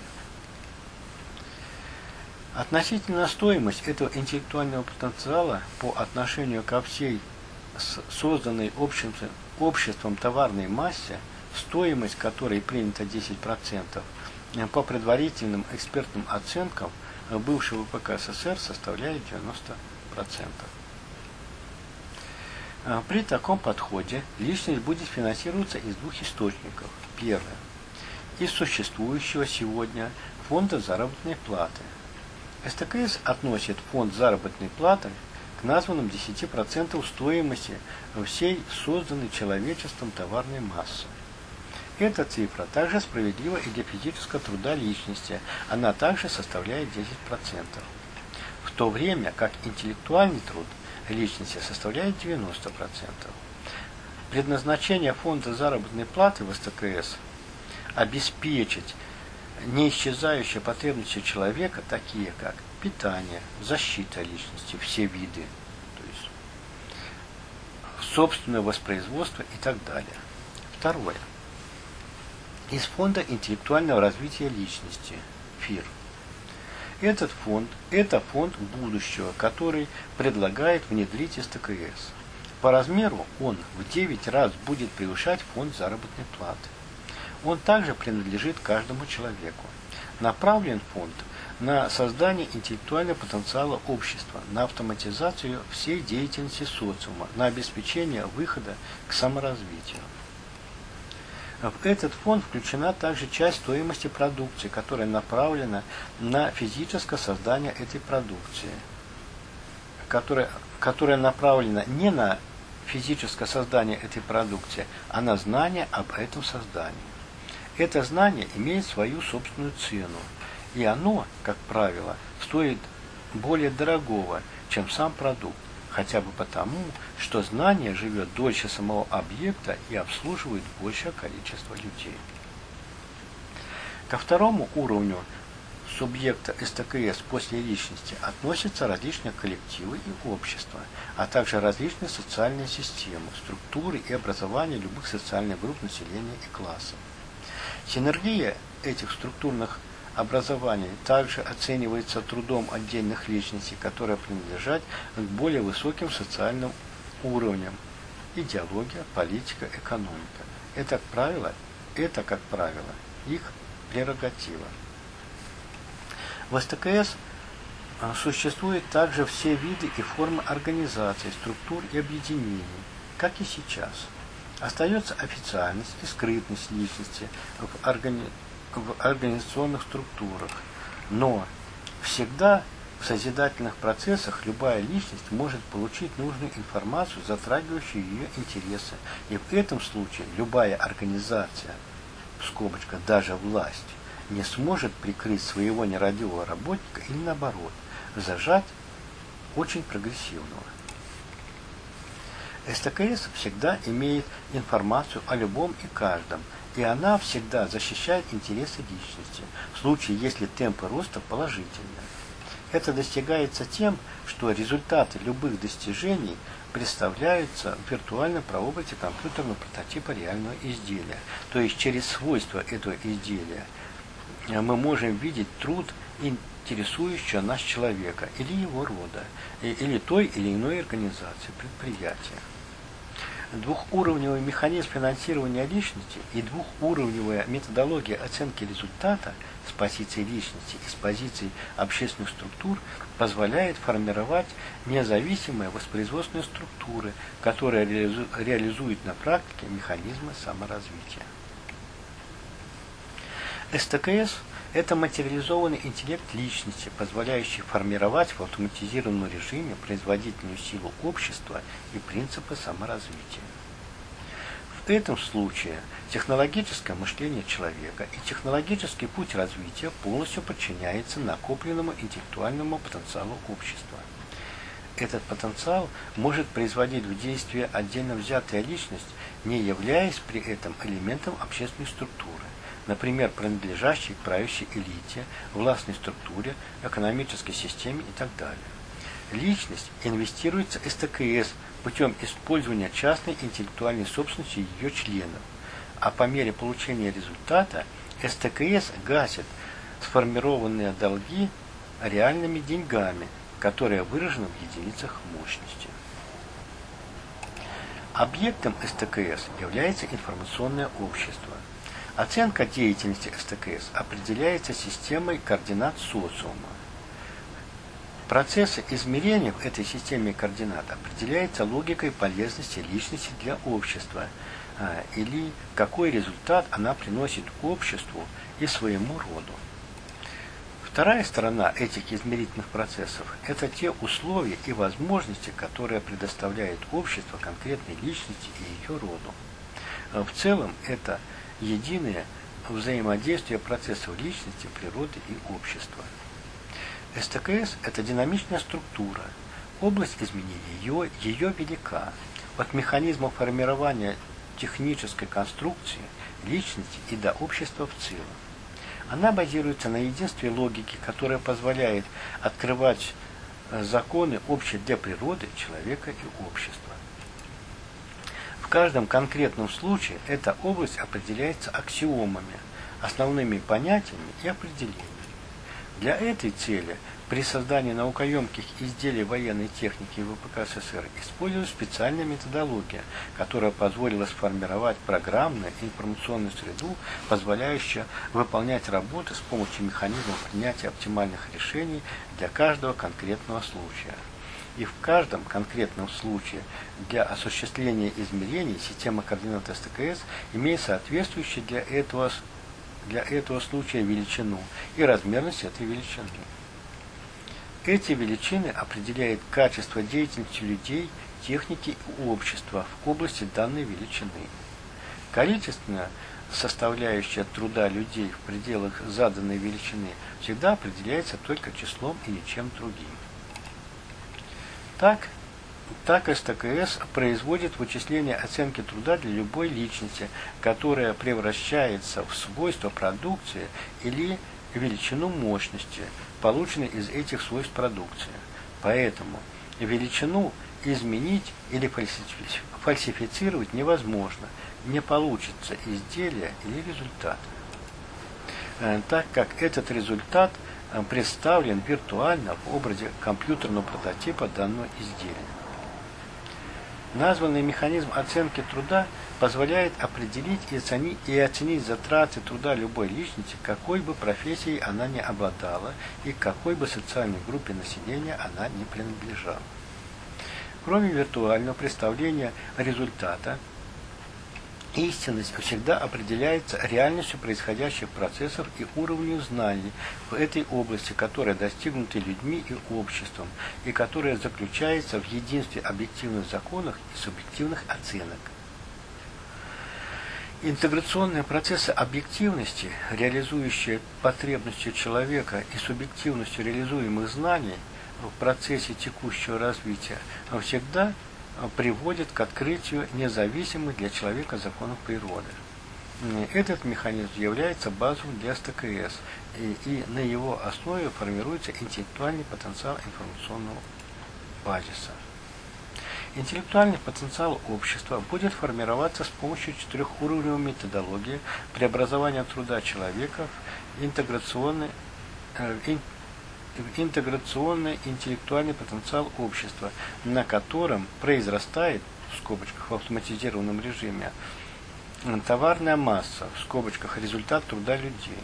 Относительно стоимость этого интеллектуального потенциала по отношению ко всей созданной обществом товарной массе, стоимость которой принята 10%, по предварительным экспертным оценкам бывшего ВПК СССР составляет 90%. При таком подходе личность будет финансироваться из двух источников. Первое. Из существующего сегодня фонда заработной платы. СТКС относит фонд заработной платы к названным 10% стоимости всей созданной человечеством товарной массы. Эта цифра также справедлива и для физического труда личности, она также составляет 10%. В то время как интеллектуальный труд личности составляет 90%. Предназначение фонда заработной платы в СТКС – обеспечить неисчезающие потребности человека, такие как питание, защита личности, все виды, то есть собственное воспроизводство и так далее. Второе. Из фонда интеллектуального развития личности, ФИР. Это фонд будущего, который предлагает внедрить СТКС. По размеру он в 9 раз будет превышать фонд заработной платы. Он также принадлежит каждому человеку. Направлен фонд на создание интеллектуального потенциала общества, на автоматизацию всей деятельности социума, на обеспечение выхода к саморазвитию. В этот фонд включена также часть стоимости продукции, которая направлена на физическое создание этой продукции, которая направлена не на физическое создание этой продукции, а на знание об этом создании. Это знание имеет свою собственную цену, и оно, как правило, стоит более дорогого, чем сам продукт, хотя бы потому, что знание живет дольше самого объекта и обслуживает большее количество людей. Ко второму уровню субъекта СТКС после личности относятся различные коллективы и общества, а также различные социальные системы, структуры и образования любых социальных групп населения и классов. Синергия этих структурных образований также оценивается трудом отдельных личностей, которые принадлежат к более высоким социальным уровням: идеология, политика, экономика. Это, как правило, их прерогатива. В СТКС существуют также все виды и формы организаций, структур и объединений, как и сейчас. Остается официальность и скрытность личности в организационных структурах, но всегда в созидательных процессах любая личность может получить нужную информацию, затрагивающую ее интересы, и в этом случае любая организация, в скобочках даже власть, не сможет прикрыть своего нерадивого работника или наоборот, зажать очень прогрессивного. СТКС всегда имеет информацию о любом и каждом, и она всегда защищает интересы личности, в случае, если темпы роста положительные. Это достигается тем, что результаты любых достижений представляются в виртуальном прообразе компьютерного прототипа реального изделия. То есть через свойства этого изделия мы можем видеть труд интересующего нас человека или его рода, или той или иной организации, предприятия. Двухуровневый механизм финансирования личности и двухуровневая методология оценки результата с позиции личности и с позиции общественных структур позволяет формировать независимые воспроизводственные структуры, которые реализуют на практике механизмы саморазвития. СТКС – это материализованный интеллект личности, позволяющий формировать в автоматизированном режиме производительную силу общества и принципы саморазвития. В этом случае технологическое мышление человека и технологический путь развития полностью подчиняется накопленному интеллектуальному потенциалу общества. Этот потенциал может производить в действие отдельно взятая личность, не являясь при этом элементом общественной структуры, например, принадлежащей к правящей элите, властной структуре, экономической системе и так далее. Личность инвестируется СТКС путем использования частной интеллектуальной собственности ее членов, а по мере получения результата СТКС гасит сформированные долги реальными деньгами, которые выражены в единицах мощности. Объектом СТКС является информационное общество. Оценка деятельности СТКС определяется системой координат социума. Процессы измерения в этой системе координат определяются логикой полезности личности для общества, или какой результат она приносит обществу и своему роду. Вторая сторона этих измерительных процессов – это те условия и возможности, которые предоставляет общество конкретной личности и ее роду. В целом, это единое взаимодействие процессов личности, природы и общества. СТКС – это динамичная структура. Область изменения ее велика. От механизма формирования технической конструкции, личности и до общества в целом. Она базируется на единстве логики, которая позволяет открывать законы общие для природы, человека и общества. В каждом конкретном случае эта область определяется аксиомами, основными понятиями и определениями. Для этой цели при создании наукоемких изделий военной техники ВПК СССР использовалась специальная методология, которая позволила сформировать программную и информационную среду, позволяющую выполнять работы с помощью механизмов принятия оптимальных решений для каждого конкретного случая. И в каждом конкретном случае для осуществления измерений система координат СТКС имеет соответствующую для этого случая величину и размерность этой величины. Эти величины определяют качество деятельности людей, техники и общества в области данной величины. Количественная составляющая труда людей в пределах заданной величины всегда определяется только числом и ничем другим. Так СТКС производит вычисление оценки труда для любой личности, которая превращается в свойство продукции или величину мощности, полученной из этих свойств продукции. Поэтому величину изменить или фальсифицировать невозможно, не получится изделие или результат, так как этот результат представлен виртуально в образе компьютерного прототипа данного изделия. Названный механизм оценки труда позволяет определить и оценить затраты труда любой личности, какой бы профессией она ни обладала и к какой бы социальной группе населения она не принадлежала. Кроме виртуального представления результата, истинность всегда определяется реальностью происходящих процессов и уровнем знаний в этой области, которые достигнуты людьми и обществом, и которая заключается в единстве объективных законов и субъективных оценок. Интеграционные процессы объективности, реализующие потребности человека, и субъективностью реализуемых знаний в процессе текущего развития всегда приводит к открытию независимых для человека законов природы. Этот механизм является базовым для СТКС, и на его основе формируется интеллектуальный потенциал информационного базиса. Интеллектуальный потенциал общества будет формироваться с помощью четырехуровневой методологии преобразования труда человека в интеграционный интеллектуальный потенциал общества, на котором произрастает, в скобочках, в автоматизированном режиме, товарная масса, в скобочках, результат труда людей.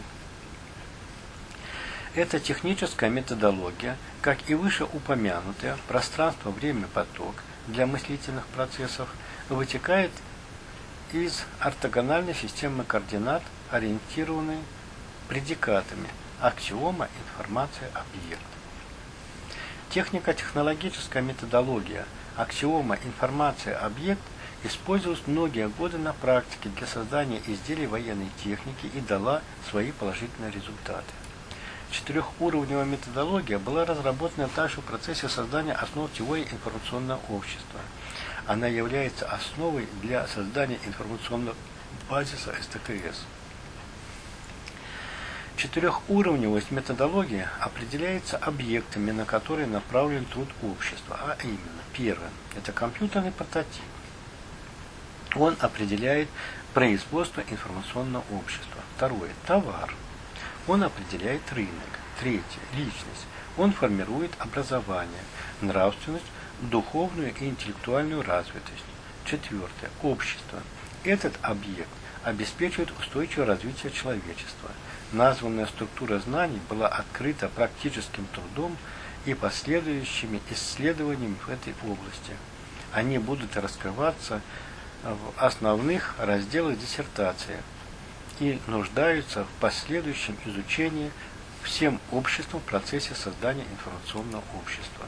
Эта техническая методология, как и вышеупомянутая пространство-время-поток для мыслительных процессов, вытекает из ортогональной системы координат, ориентированной предикатами: аксиома, информация, объект. Технико-технологическая методология аксиома, информация, объект использовалась многие годы на практике для создания изделий военной техники и дала свои положительные результаты. Четырехуровневая методология была разработана также в процессе создания основ теории информационного общества. Она является основой для создания информационного базиса СТКС. Четырехуровневость методологии определяется объектами, на которые направлен труд общества, а именно: первое – это компьютерный прототип. Он определяет производство информационного общества. Второе – товар. Он определяет рынок. Третье – личность. Он формирует образование, нравственность, духовную и интеллектуальную развитость. Четвертое – общество. Этот объект обеспечивает устойчивое развитие человечества. Названная структура знаний была открыта практическим трудом и последующими исследованиями в этой области. Они будут раскрываться в основных разделах диссертации и нуждаются в последующем изучении всем обществом в процессе создания информационного общества.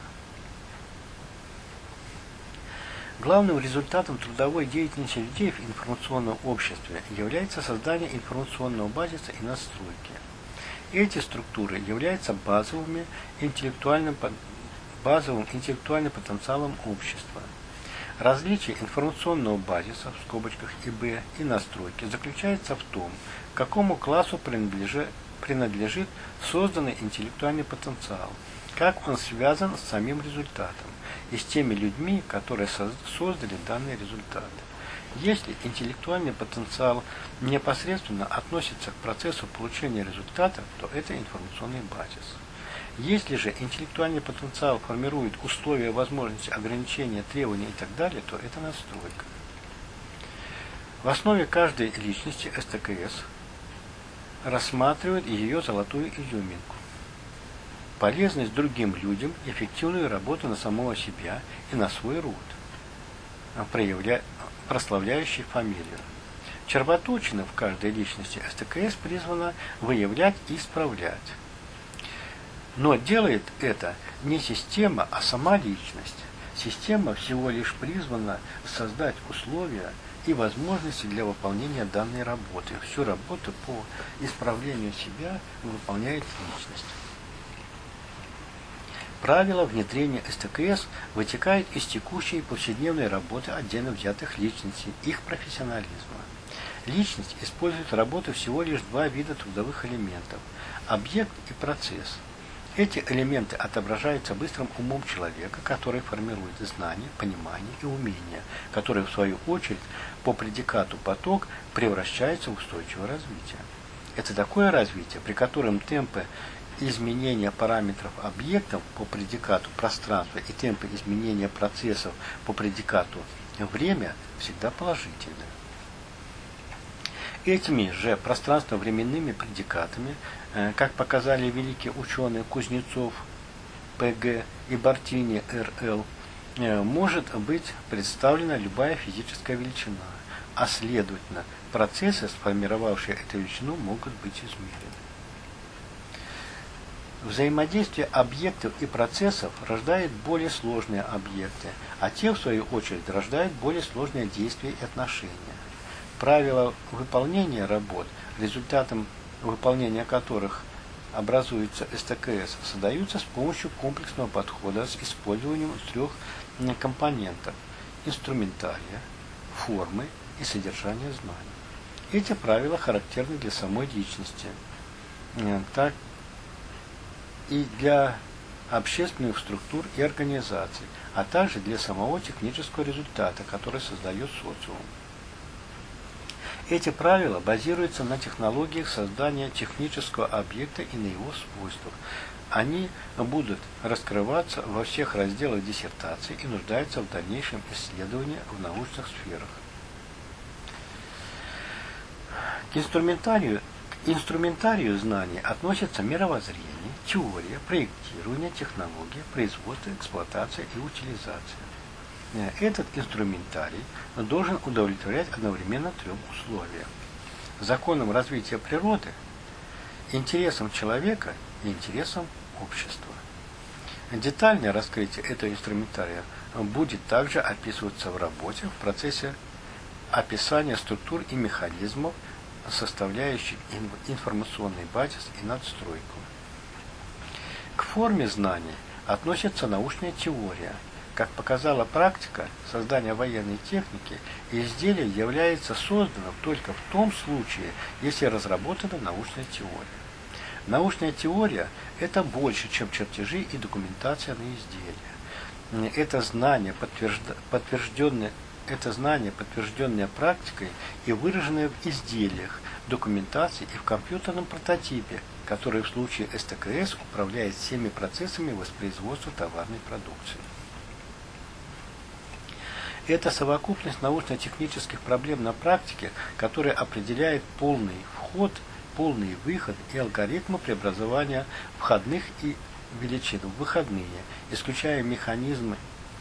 Главным результатом трудовой деятельности людей в информационном обществе является создание информационного базиса и настройки. Эти структуры являются базовым интеллектуальным потенциалом общества. Различие информационного базиса в скобочках ИБ и настройки заключается в том, к какому классу принадлежит созданный интеллектуальный потенциал, как он связан с самим результатом и с теми людьми, которые создали данный результат. Если интеллектуальный потенциал непосредственно относится к процессу получения результата, то это информационный базис. Если же интеллектуальный потенциал формирует условия, возможности, ограничения, требования и так далее, то это настройка. В основе каждой личности СТКС рассматривает ее золотую изюминку. Полезность другим людям, эффективную работу на самого себя и на свой род, прославляющий фамилию. Червоточина в каждой личности СТКС призвана выявлять и исправлять. Но делает это не система, а сама личность. Система всего лишь призвана создать условия и возможности для выполнения данной работы. Всю работу по исправлению себя выполняет личность. Правило внедрения СТКС вытекает из текущей повседневной работы отдельно взятых личностей, их профессионализма. Личность использует в работе всего лишь два вида трудовых элементов – объект и процесс. Эти элементы отображаются быстрым умом человека, который формирует знания, понимание и умения, которые в свою очередь по предикату поток превращаются в устойчивое развитие. Это такое развитие, при котором темпы изменения параметров объектов по предикату пространства и темпы изменения процессов по предикату время всегда положительны. Этими же пространственно-временными предикатами, как показали великие ученые Кузнецов, П.Г. и Бартини, Р.Л., может быть представлена любая физическая величина, а следовательно, процессы, сформировавшие эту величину, могут быть измерены. Взаимодействие объектов и процессов рождает более сложные объекты, а те, в свою очередь, рождают более сложные действия и отношения. Правила выполнения работ, результатом выполнения которых образуется СТКС, создаются с помощью комплексного подхода с использованием трех компонентов – инструментария, формы и содержания знаний. Эти правила характерны для самой личности, так и для общественных структур и организаций, а также для самого технического результата, который создает социум. Эти правила базируются на технологиях создания технического объекта и на его свойствах. Они будут раскрываться во всех разделах диссертации и нуждаются в дальнейшем исследовании в научных сферах. К инструментарию знаний относятся мировоззрение, теория, проектирование, технология, производство, эксплуатация и утилизация. Этот инструментарий должен удовлетворять одновременно трем условиям: законам развития природы, интересам человека и интересам общества. Детальное раскрытие этого инструментария будет также описываться в работе в процессе описания структур и механизмов, составляющих информационный базис и надстройку. К форме знаний относится научная теория. Как показала практика, создание военной техники изделие является созданным только в том случае, если разработана научная теория. Научная теория – это больше, чем чертежи и документация на изделия. Это знание, подтвержденное практикой и выраженное в изделиях, документации и в компьютерном прототипе, который в случае СТКС управляет всеми процессами воспроизводства товарной продукции. Это совокупность научно-технических проблем на практике, которая определяет полный вход, полный выход и алгоритмы преобразования входных и величин в выходные, включая механизмы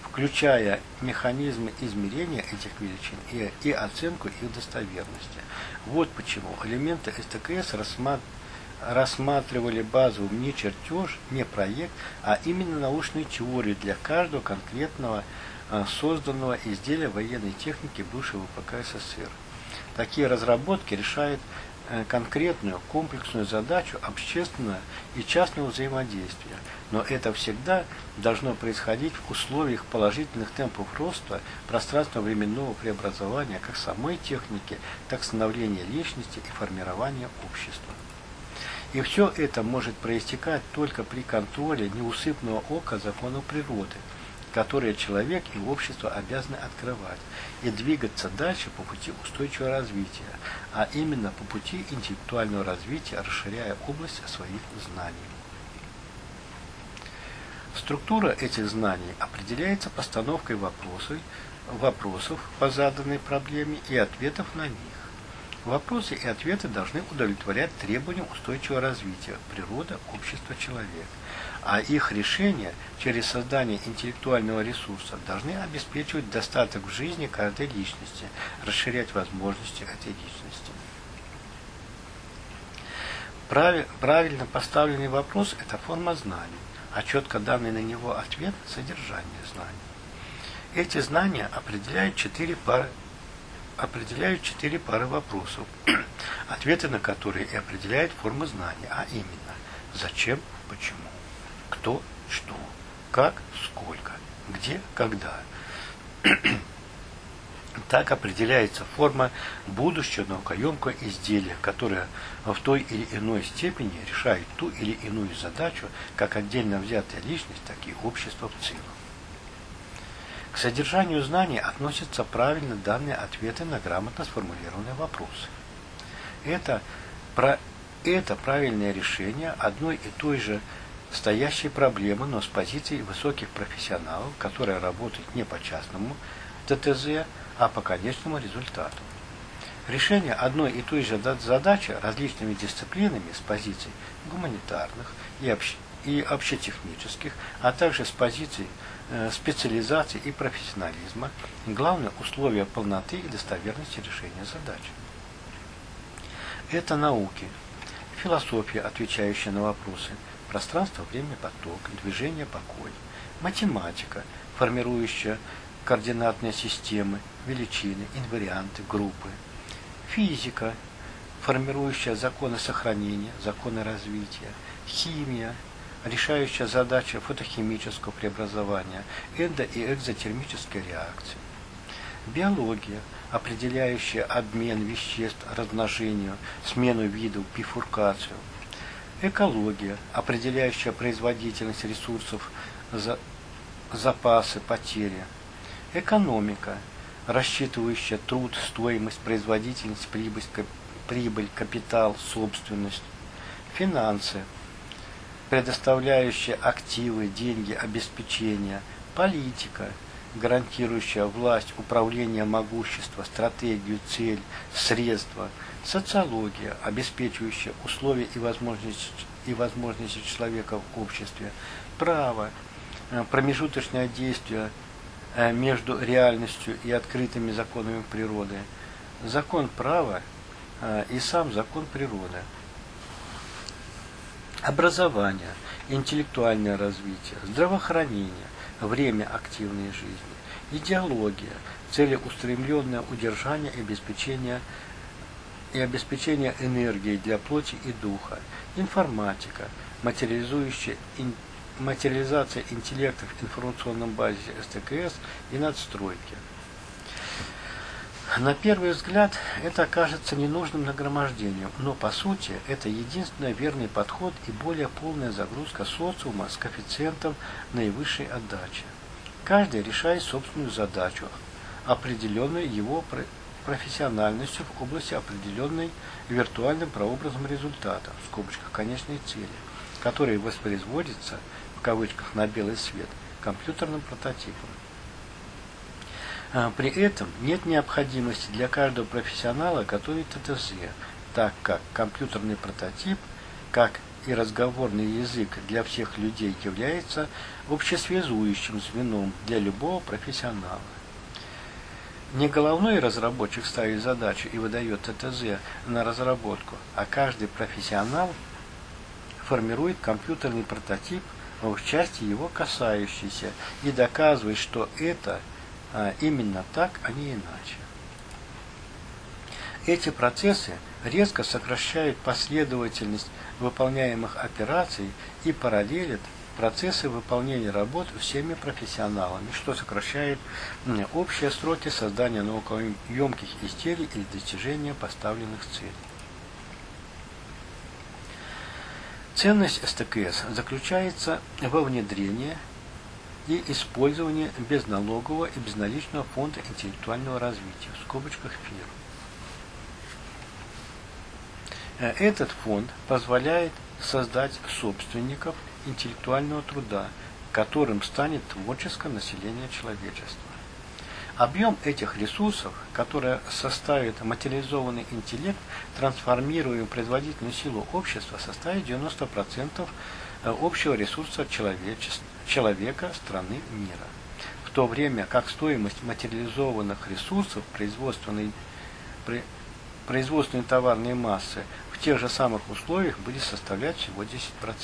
измерения этих величин и оценку их достоверности. Вот почему элементы СТКС рассматривали базовым не чертеж, не проект, а именно научную теорию для каждого конкретного созданного изделия военной техники бывшего ВПК СССР. Такие разработки решают конкретную комплексную задачу общественного и частного взаимодействия, но это всегда должно происходить в условиях положительных темпов роста пространственно-временного преобразования как самой техники, так и становления личности и формирования общества. И все это может проистекать только при контроле неусыпного ока законов природы, которые человек и общество обязаны открывать и двигаться дальше по пути устойчивого развития, а именно по пути интеллектуального развития, расширяя область своих знаний. Структура этих знаний определяется постановкой вопросов по заданной проблеме и ответов на них. Вопросы и ответы должны удовлетворять требованиям устойчивого развития природа, общество, человек, а их решения через создание интеллектуального ресурса должны обеспечивать достаток в жизни каждой личности, расширять возможности этой личности. Правильно поставленный вопрос – это форма знаний, а четко данный на него ответ – содержание знаний. Эти знания определяют четыре пары вопросов, ответы на которые и определяют формы знания, а именно зачем, почему, кто, что, как, сколько, где, когда. Так определяется форма будущего наукоемкого изделия, которое в той или иной степени решает ту или иную задачу, как отдельно взятая личность, так и общество в целом. К содержанию знаний относятся правильно данные ответы на грамотно сформулированные вопросы. Это правильное решение одной и той же стоящей проблемы, но с позиции высоких профессионалов, которые работают не по частному ТТЗ, а по конечному результату. Решение одной и той же задачи различными дисциплинами с позиций гуманитарных и общетехнических, а также с позиций специализации и профессионализма – главное условие полноты и достоверности решения задач. Это науки, философия, отвечающая на вопросы пространство, время, поток, движение, покой, математика, формирующая координатные системы, величины, инварианты, группы, физика, формирующая законы сохранения, законы развития, химия, решающая задачи фотохимического преобразования, эндо- и экзотермической реакции. Биология, определяющая обмен веществ, размножению, смену видов, бифуркацию. Экология, определяющая производительность ресурсов, запасы, потери. Экономика, рассчитывающая труд, стоимость, производительность, прибыль, капитал, собственность. Финансы, предоставляющая активы, деньги, обеспечение, политика, гарантирующая власть, управление, могущество, стратегию, цель, средства, социология, обеспечивающая условия и возможности человека в обществе, право, промежуточное действие между реальностью и открытыми законами природы, закон права и сам закон природы. Образование, интеллектуальное развитие, здравоохранение, время активной жизни, идеология, целеустремленное удержание и обеспечение энергией для плоти и духа, информатика, материализация интеллекта в информационном базе СТКС и надстройки. На первый взгляд это кажется ненужным нагромождением, но по сути это единственный верный подход и более полная загрузка социума с коэффициентом наивысшей отдачи. Каждый решает собственную задачу, определенную его профессиональностью в области определенной виртуальным прообразом результата, в скобочках конечной цели, который воспроизводится в кавычках на белый свет компьютерным прототипом. При этом нет необходимости для каждого профессионала готовить ТТЗ, так как компьютерный прототип, как и разговорный язык для всех людей является общесвязующим звеном для любого профессионала. Не головной разработчик ставит задачу и выдает ТТЗ на разработку, а каждый профессионал формирует компьютерный прототип в части его касающейся и доказывает, что это именно так, а не иначе. Эти процессы резко сокращают последовательность выполняемых операций и параллелят процессы выполнения работ всеми профессионалами, что сокращает общие сроки создания наукоемких изделий и достижения поставленных целей. Ценность СТКС заключается во внедрении и использовании безналогового и безналичного фонда интеллектуального развития, в скобочках ФИР. Этот фонд позволяет создать собственников интеллектуального труда, которым станет творческое население человечества. Объем этих ресурсов, которые составит материализованный интеллект, трансформируя производительную силу общества, составит 90% общего ресурса человека, страны, мира. В то время как стоимость материализованных ресурсов производственной товарной массы в тех же самых условиях будет составлять всего 10%.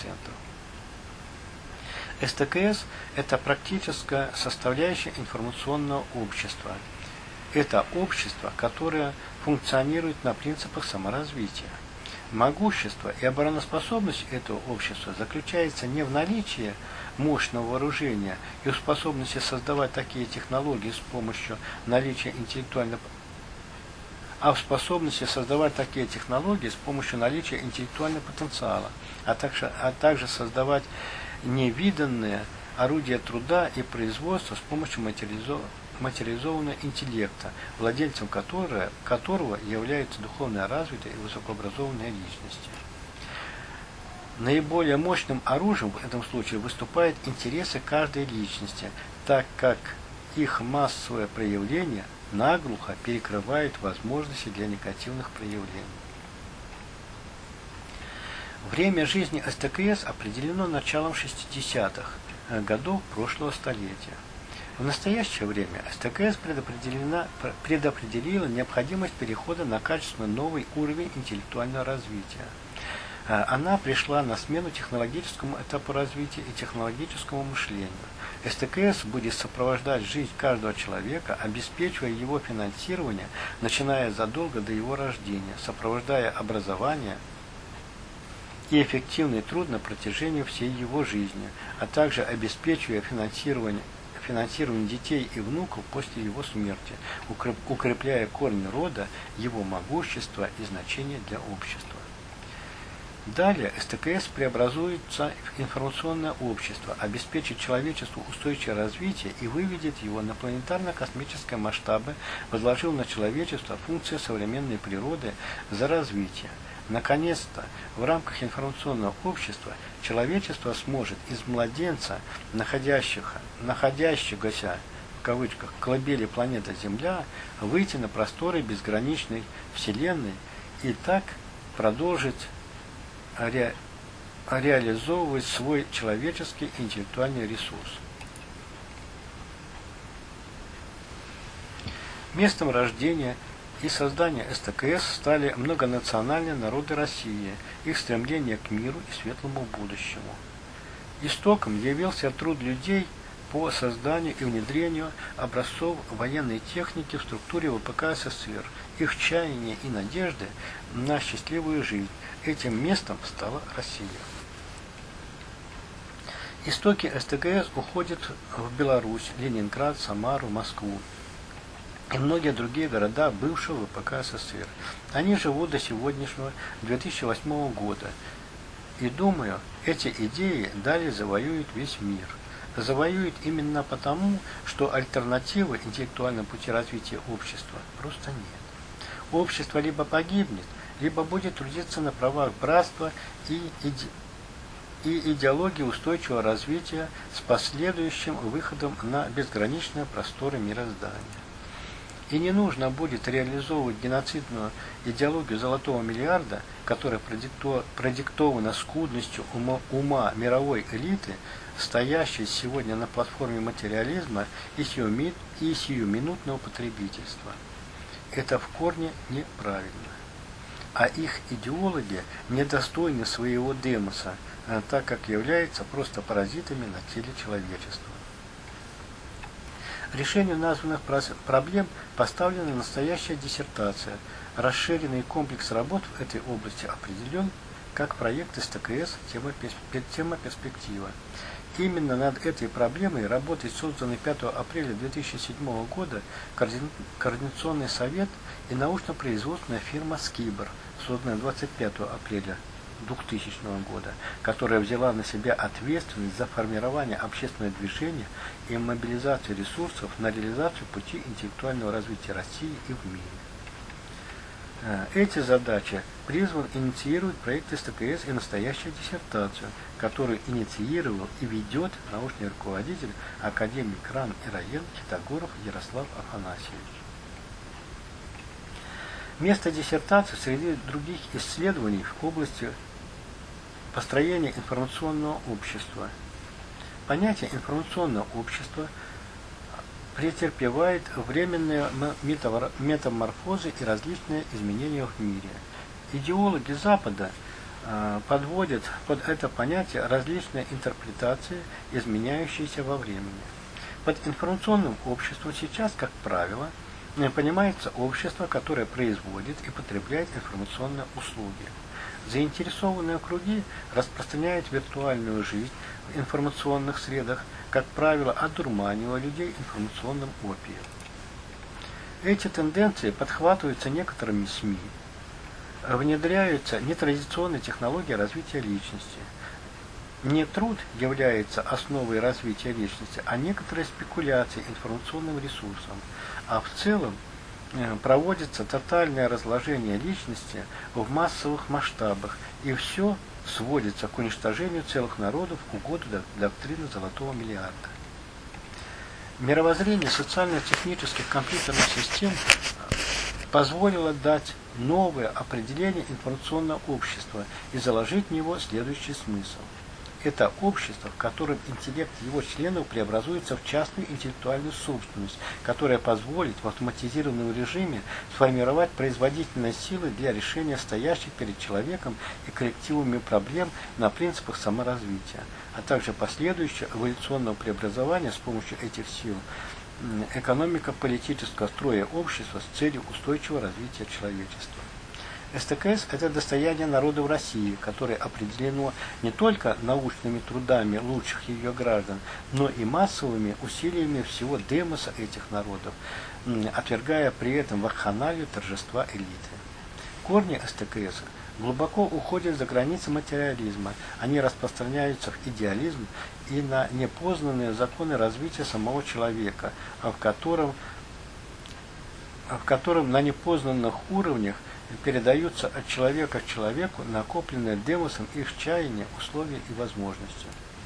СТКС – это практическая составляющая информационного общества. Это общество, которое функционирует на принципах саморазвития. Могущество и обороноспособность этого общества заключается не в наличии мощного вооружения и в способности создавать такие технологии с помощью наличия интеллектуального в способности создавать такие технологии с помощью наличия интеллектуального потенциала, а также создавать невиданные орудия труда и производства с помощью материализованного интеллекта, владельцем которого являются духовно развитые и высокообразованные личности. Наиболее мощным оружием в этом случае выступают интересы каждой личности, так как их массовое проявление наглухо перекрывает возможности для негативных проявлений. Время жизни СТКС определено началом 60-х годов прошлого столетия. В настоящее время СТКС предопределила необходимость перехода на качественно новый уровень интеллектуального развития. Она пришла на смену технологическому этапу развития и технологическому мышлению. СТКС будет сопровождать жизнь каждого человека, обеспечивая его финансирование, начиная задолго до его рождения, сопровождая образование и эффективный труд на протяжении всей его жизни, а также обеспечивая финансирование детей и внуков после его смерти, укрепляя корни рода, его могущество и значение для общества. Далее СТКС преобразуется в информационное общество, обеспечит человечеству устойчивое развитие и выведет его на планетарно-космические масштабы, возложив на человечество функции современной природы за развитие. Наконец-то, в рамках информационного общества человечество сможет из младенца, находящегося в кавычках колыбели планеты Земля, выйти на просторы безграничной Вселенной и так продолжить реализовывать свой человеческий интеллектуальный ресурс. Местом рождения и создания СТКС стали многонациональные народы России, их стремление к миру и светлому будущему. Истоком явился труд людей по созданию и внедрению образцов военной техники в структуре ВПК СССР, их чаяния и надежды на счастливую жизнь. Этим местом стала Россия. Истоки СТКС уходят в Беларусь, Ленинград, Самару, Москву и многие другие города бывшего ВПК СССР. Они живут до сегодняшнего 2008 года. И думаю, эти идеи далее завоюют весь мир. Завоюют именно потому, что альтернативы интеллектуальному пути развития общества просто нет. Общество либо погибнет, либо будет трудиться на правах братства и идеологии устойчивого развития с последующим выходом на безграничные просторы мироздания. И не нужно будет реализовывать геноцидную идеологию золотого миллиарда, которая продиктована скудностью ума мировой элиты, стоящей сегодня на платформе материализма и сиюминутного потребительства. Это в корне неправильно. А их идеологи недостойны своего демоса, так как являются просто паразитами на теле человечества. Решению названных проблем поставлена настоящая диссертация. Расширенный комплекс работ в этой области определен как проект СТКС «Тема перспектива». Именно над этой проблемой работает созданный 5 апреля 2007 года Координационный совет и научно-производственная фирма «Скибр», созданная 25 апреля 2000 года, которая взяла на себя ответственность за формирование общественного движения и мобилизацию ресурсов на реализацию пути интеллектуального развития России и в мире. Эти задачи призван инициировать проект СТКС и настоящую диссертацию, которую инициировал и ведет научный руководитель, академик РАН ИРАЕН Китогоров Ярослав Афанасьевич. Место диссертации среди других исследований в области построения информационного общества. Понятие информационного общества претерпевает временные метаморфозы и различные изменения в мире. Идеологи Запада подводят под это понятие различные интерпретации, изменяющиеся во времени. Под информационным обществом сейчас, как правило, понимается общество, которое производит и потребляет информационные услуги. Заинтересованные круги распространяют виртуальную жизнь в информационных средах, как правило, одурманивая людей информационным опием. Эти тенденции подхватываются некоторыми СМИ, внедряются нетрадиционные технологии развития личности. Не труд является основой развития личности, а некоторые спекуляции информационным ресурсом, а в целом проводится тотальное разложение личности в массовых масштабах, и все сводится к уничтожению целых народов в угоду доктрины золотого миллиарда. Мировоззрение социально-технических компьютерных систем позволило дать новое определение информационного общества и заложить в него следующий смысл. Это общество, в котором интеллект его членов преобразуется в частную интеллектуальную собственность, которая позволит в автоматизированном режиме сформировать производительные силы для решения стоящих перед человеком и коллективами проблем на принципах саморазвития, а также последующего эволюционного преобразования с помощью этих сил экономико-политического строя общества с целью устойчивого развития человечества. СТКС – это достояние народов России, которое определено не только научными трудами лучших ее граждан, но и массовыми усилиями всего демоса этих народов, отвергая при этом вакханалию торжества элиты. Корни СТКС глубоко уходят за границы материализма, они распространяются в идеализм и на непознанные законы развития самого человека, в котором на непознанных уровнях передаются от человека к человеку накопленные демосом их чаяния, условия и возможности.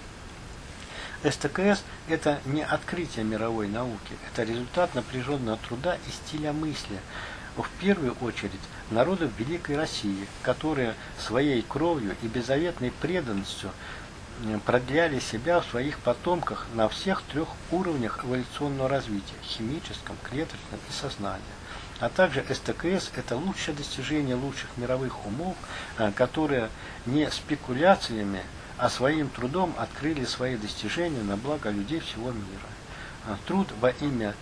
СТКС – это не открытие мировой науки, это результат напряженного труда и стиля мысли, в первую очередь народов Великой России, которые своей кровью и беззаветной преданностью продляли себя в своих потомках на всех трех уровнях эволюционного развития – химическом, клеточном и сознании. А также СТКС – это лучшее достижение лучших мировых умов, которые не спекуляциями, а своим трудом открыли свои достижения на благо людей всего мира. Труд во имя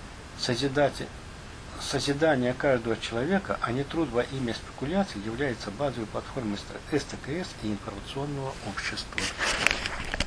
созидания каждого человека, а не труд во имя спекуляций, является базовой платформой СТКС и информационного общества.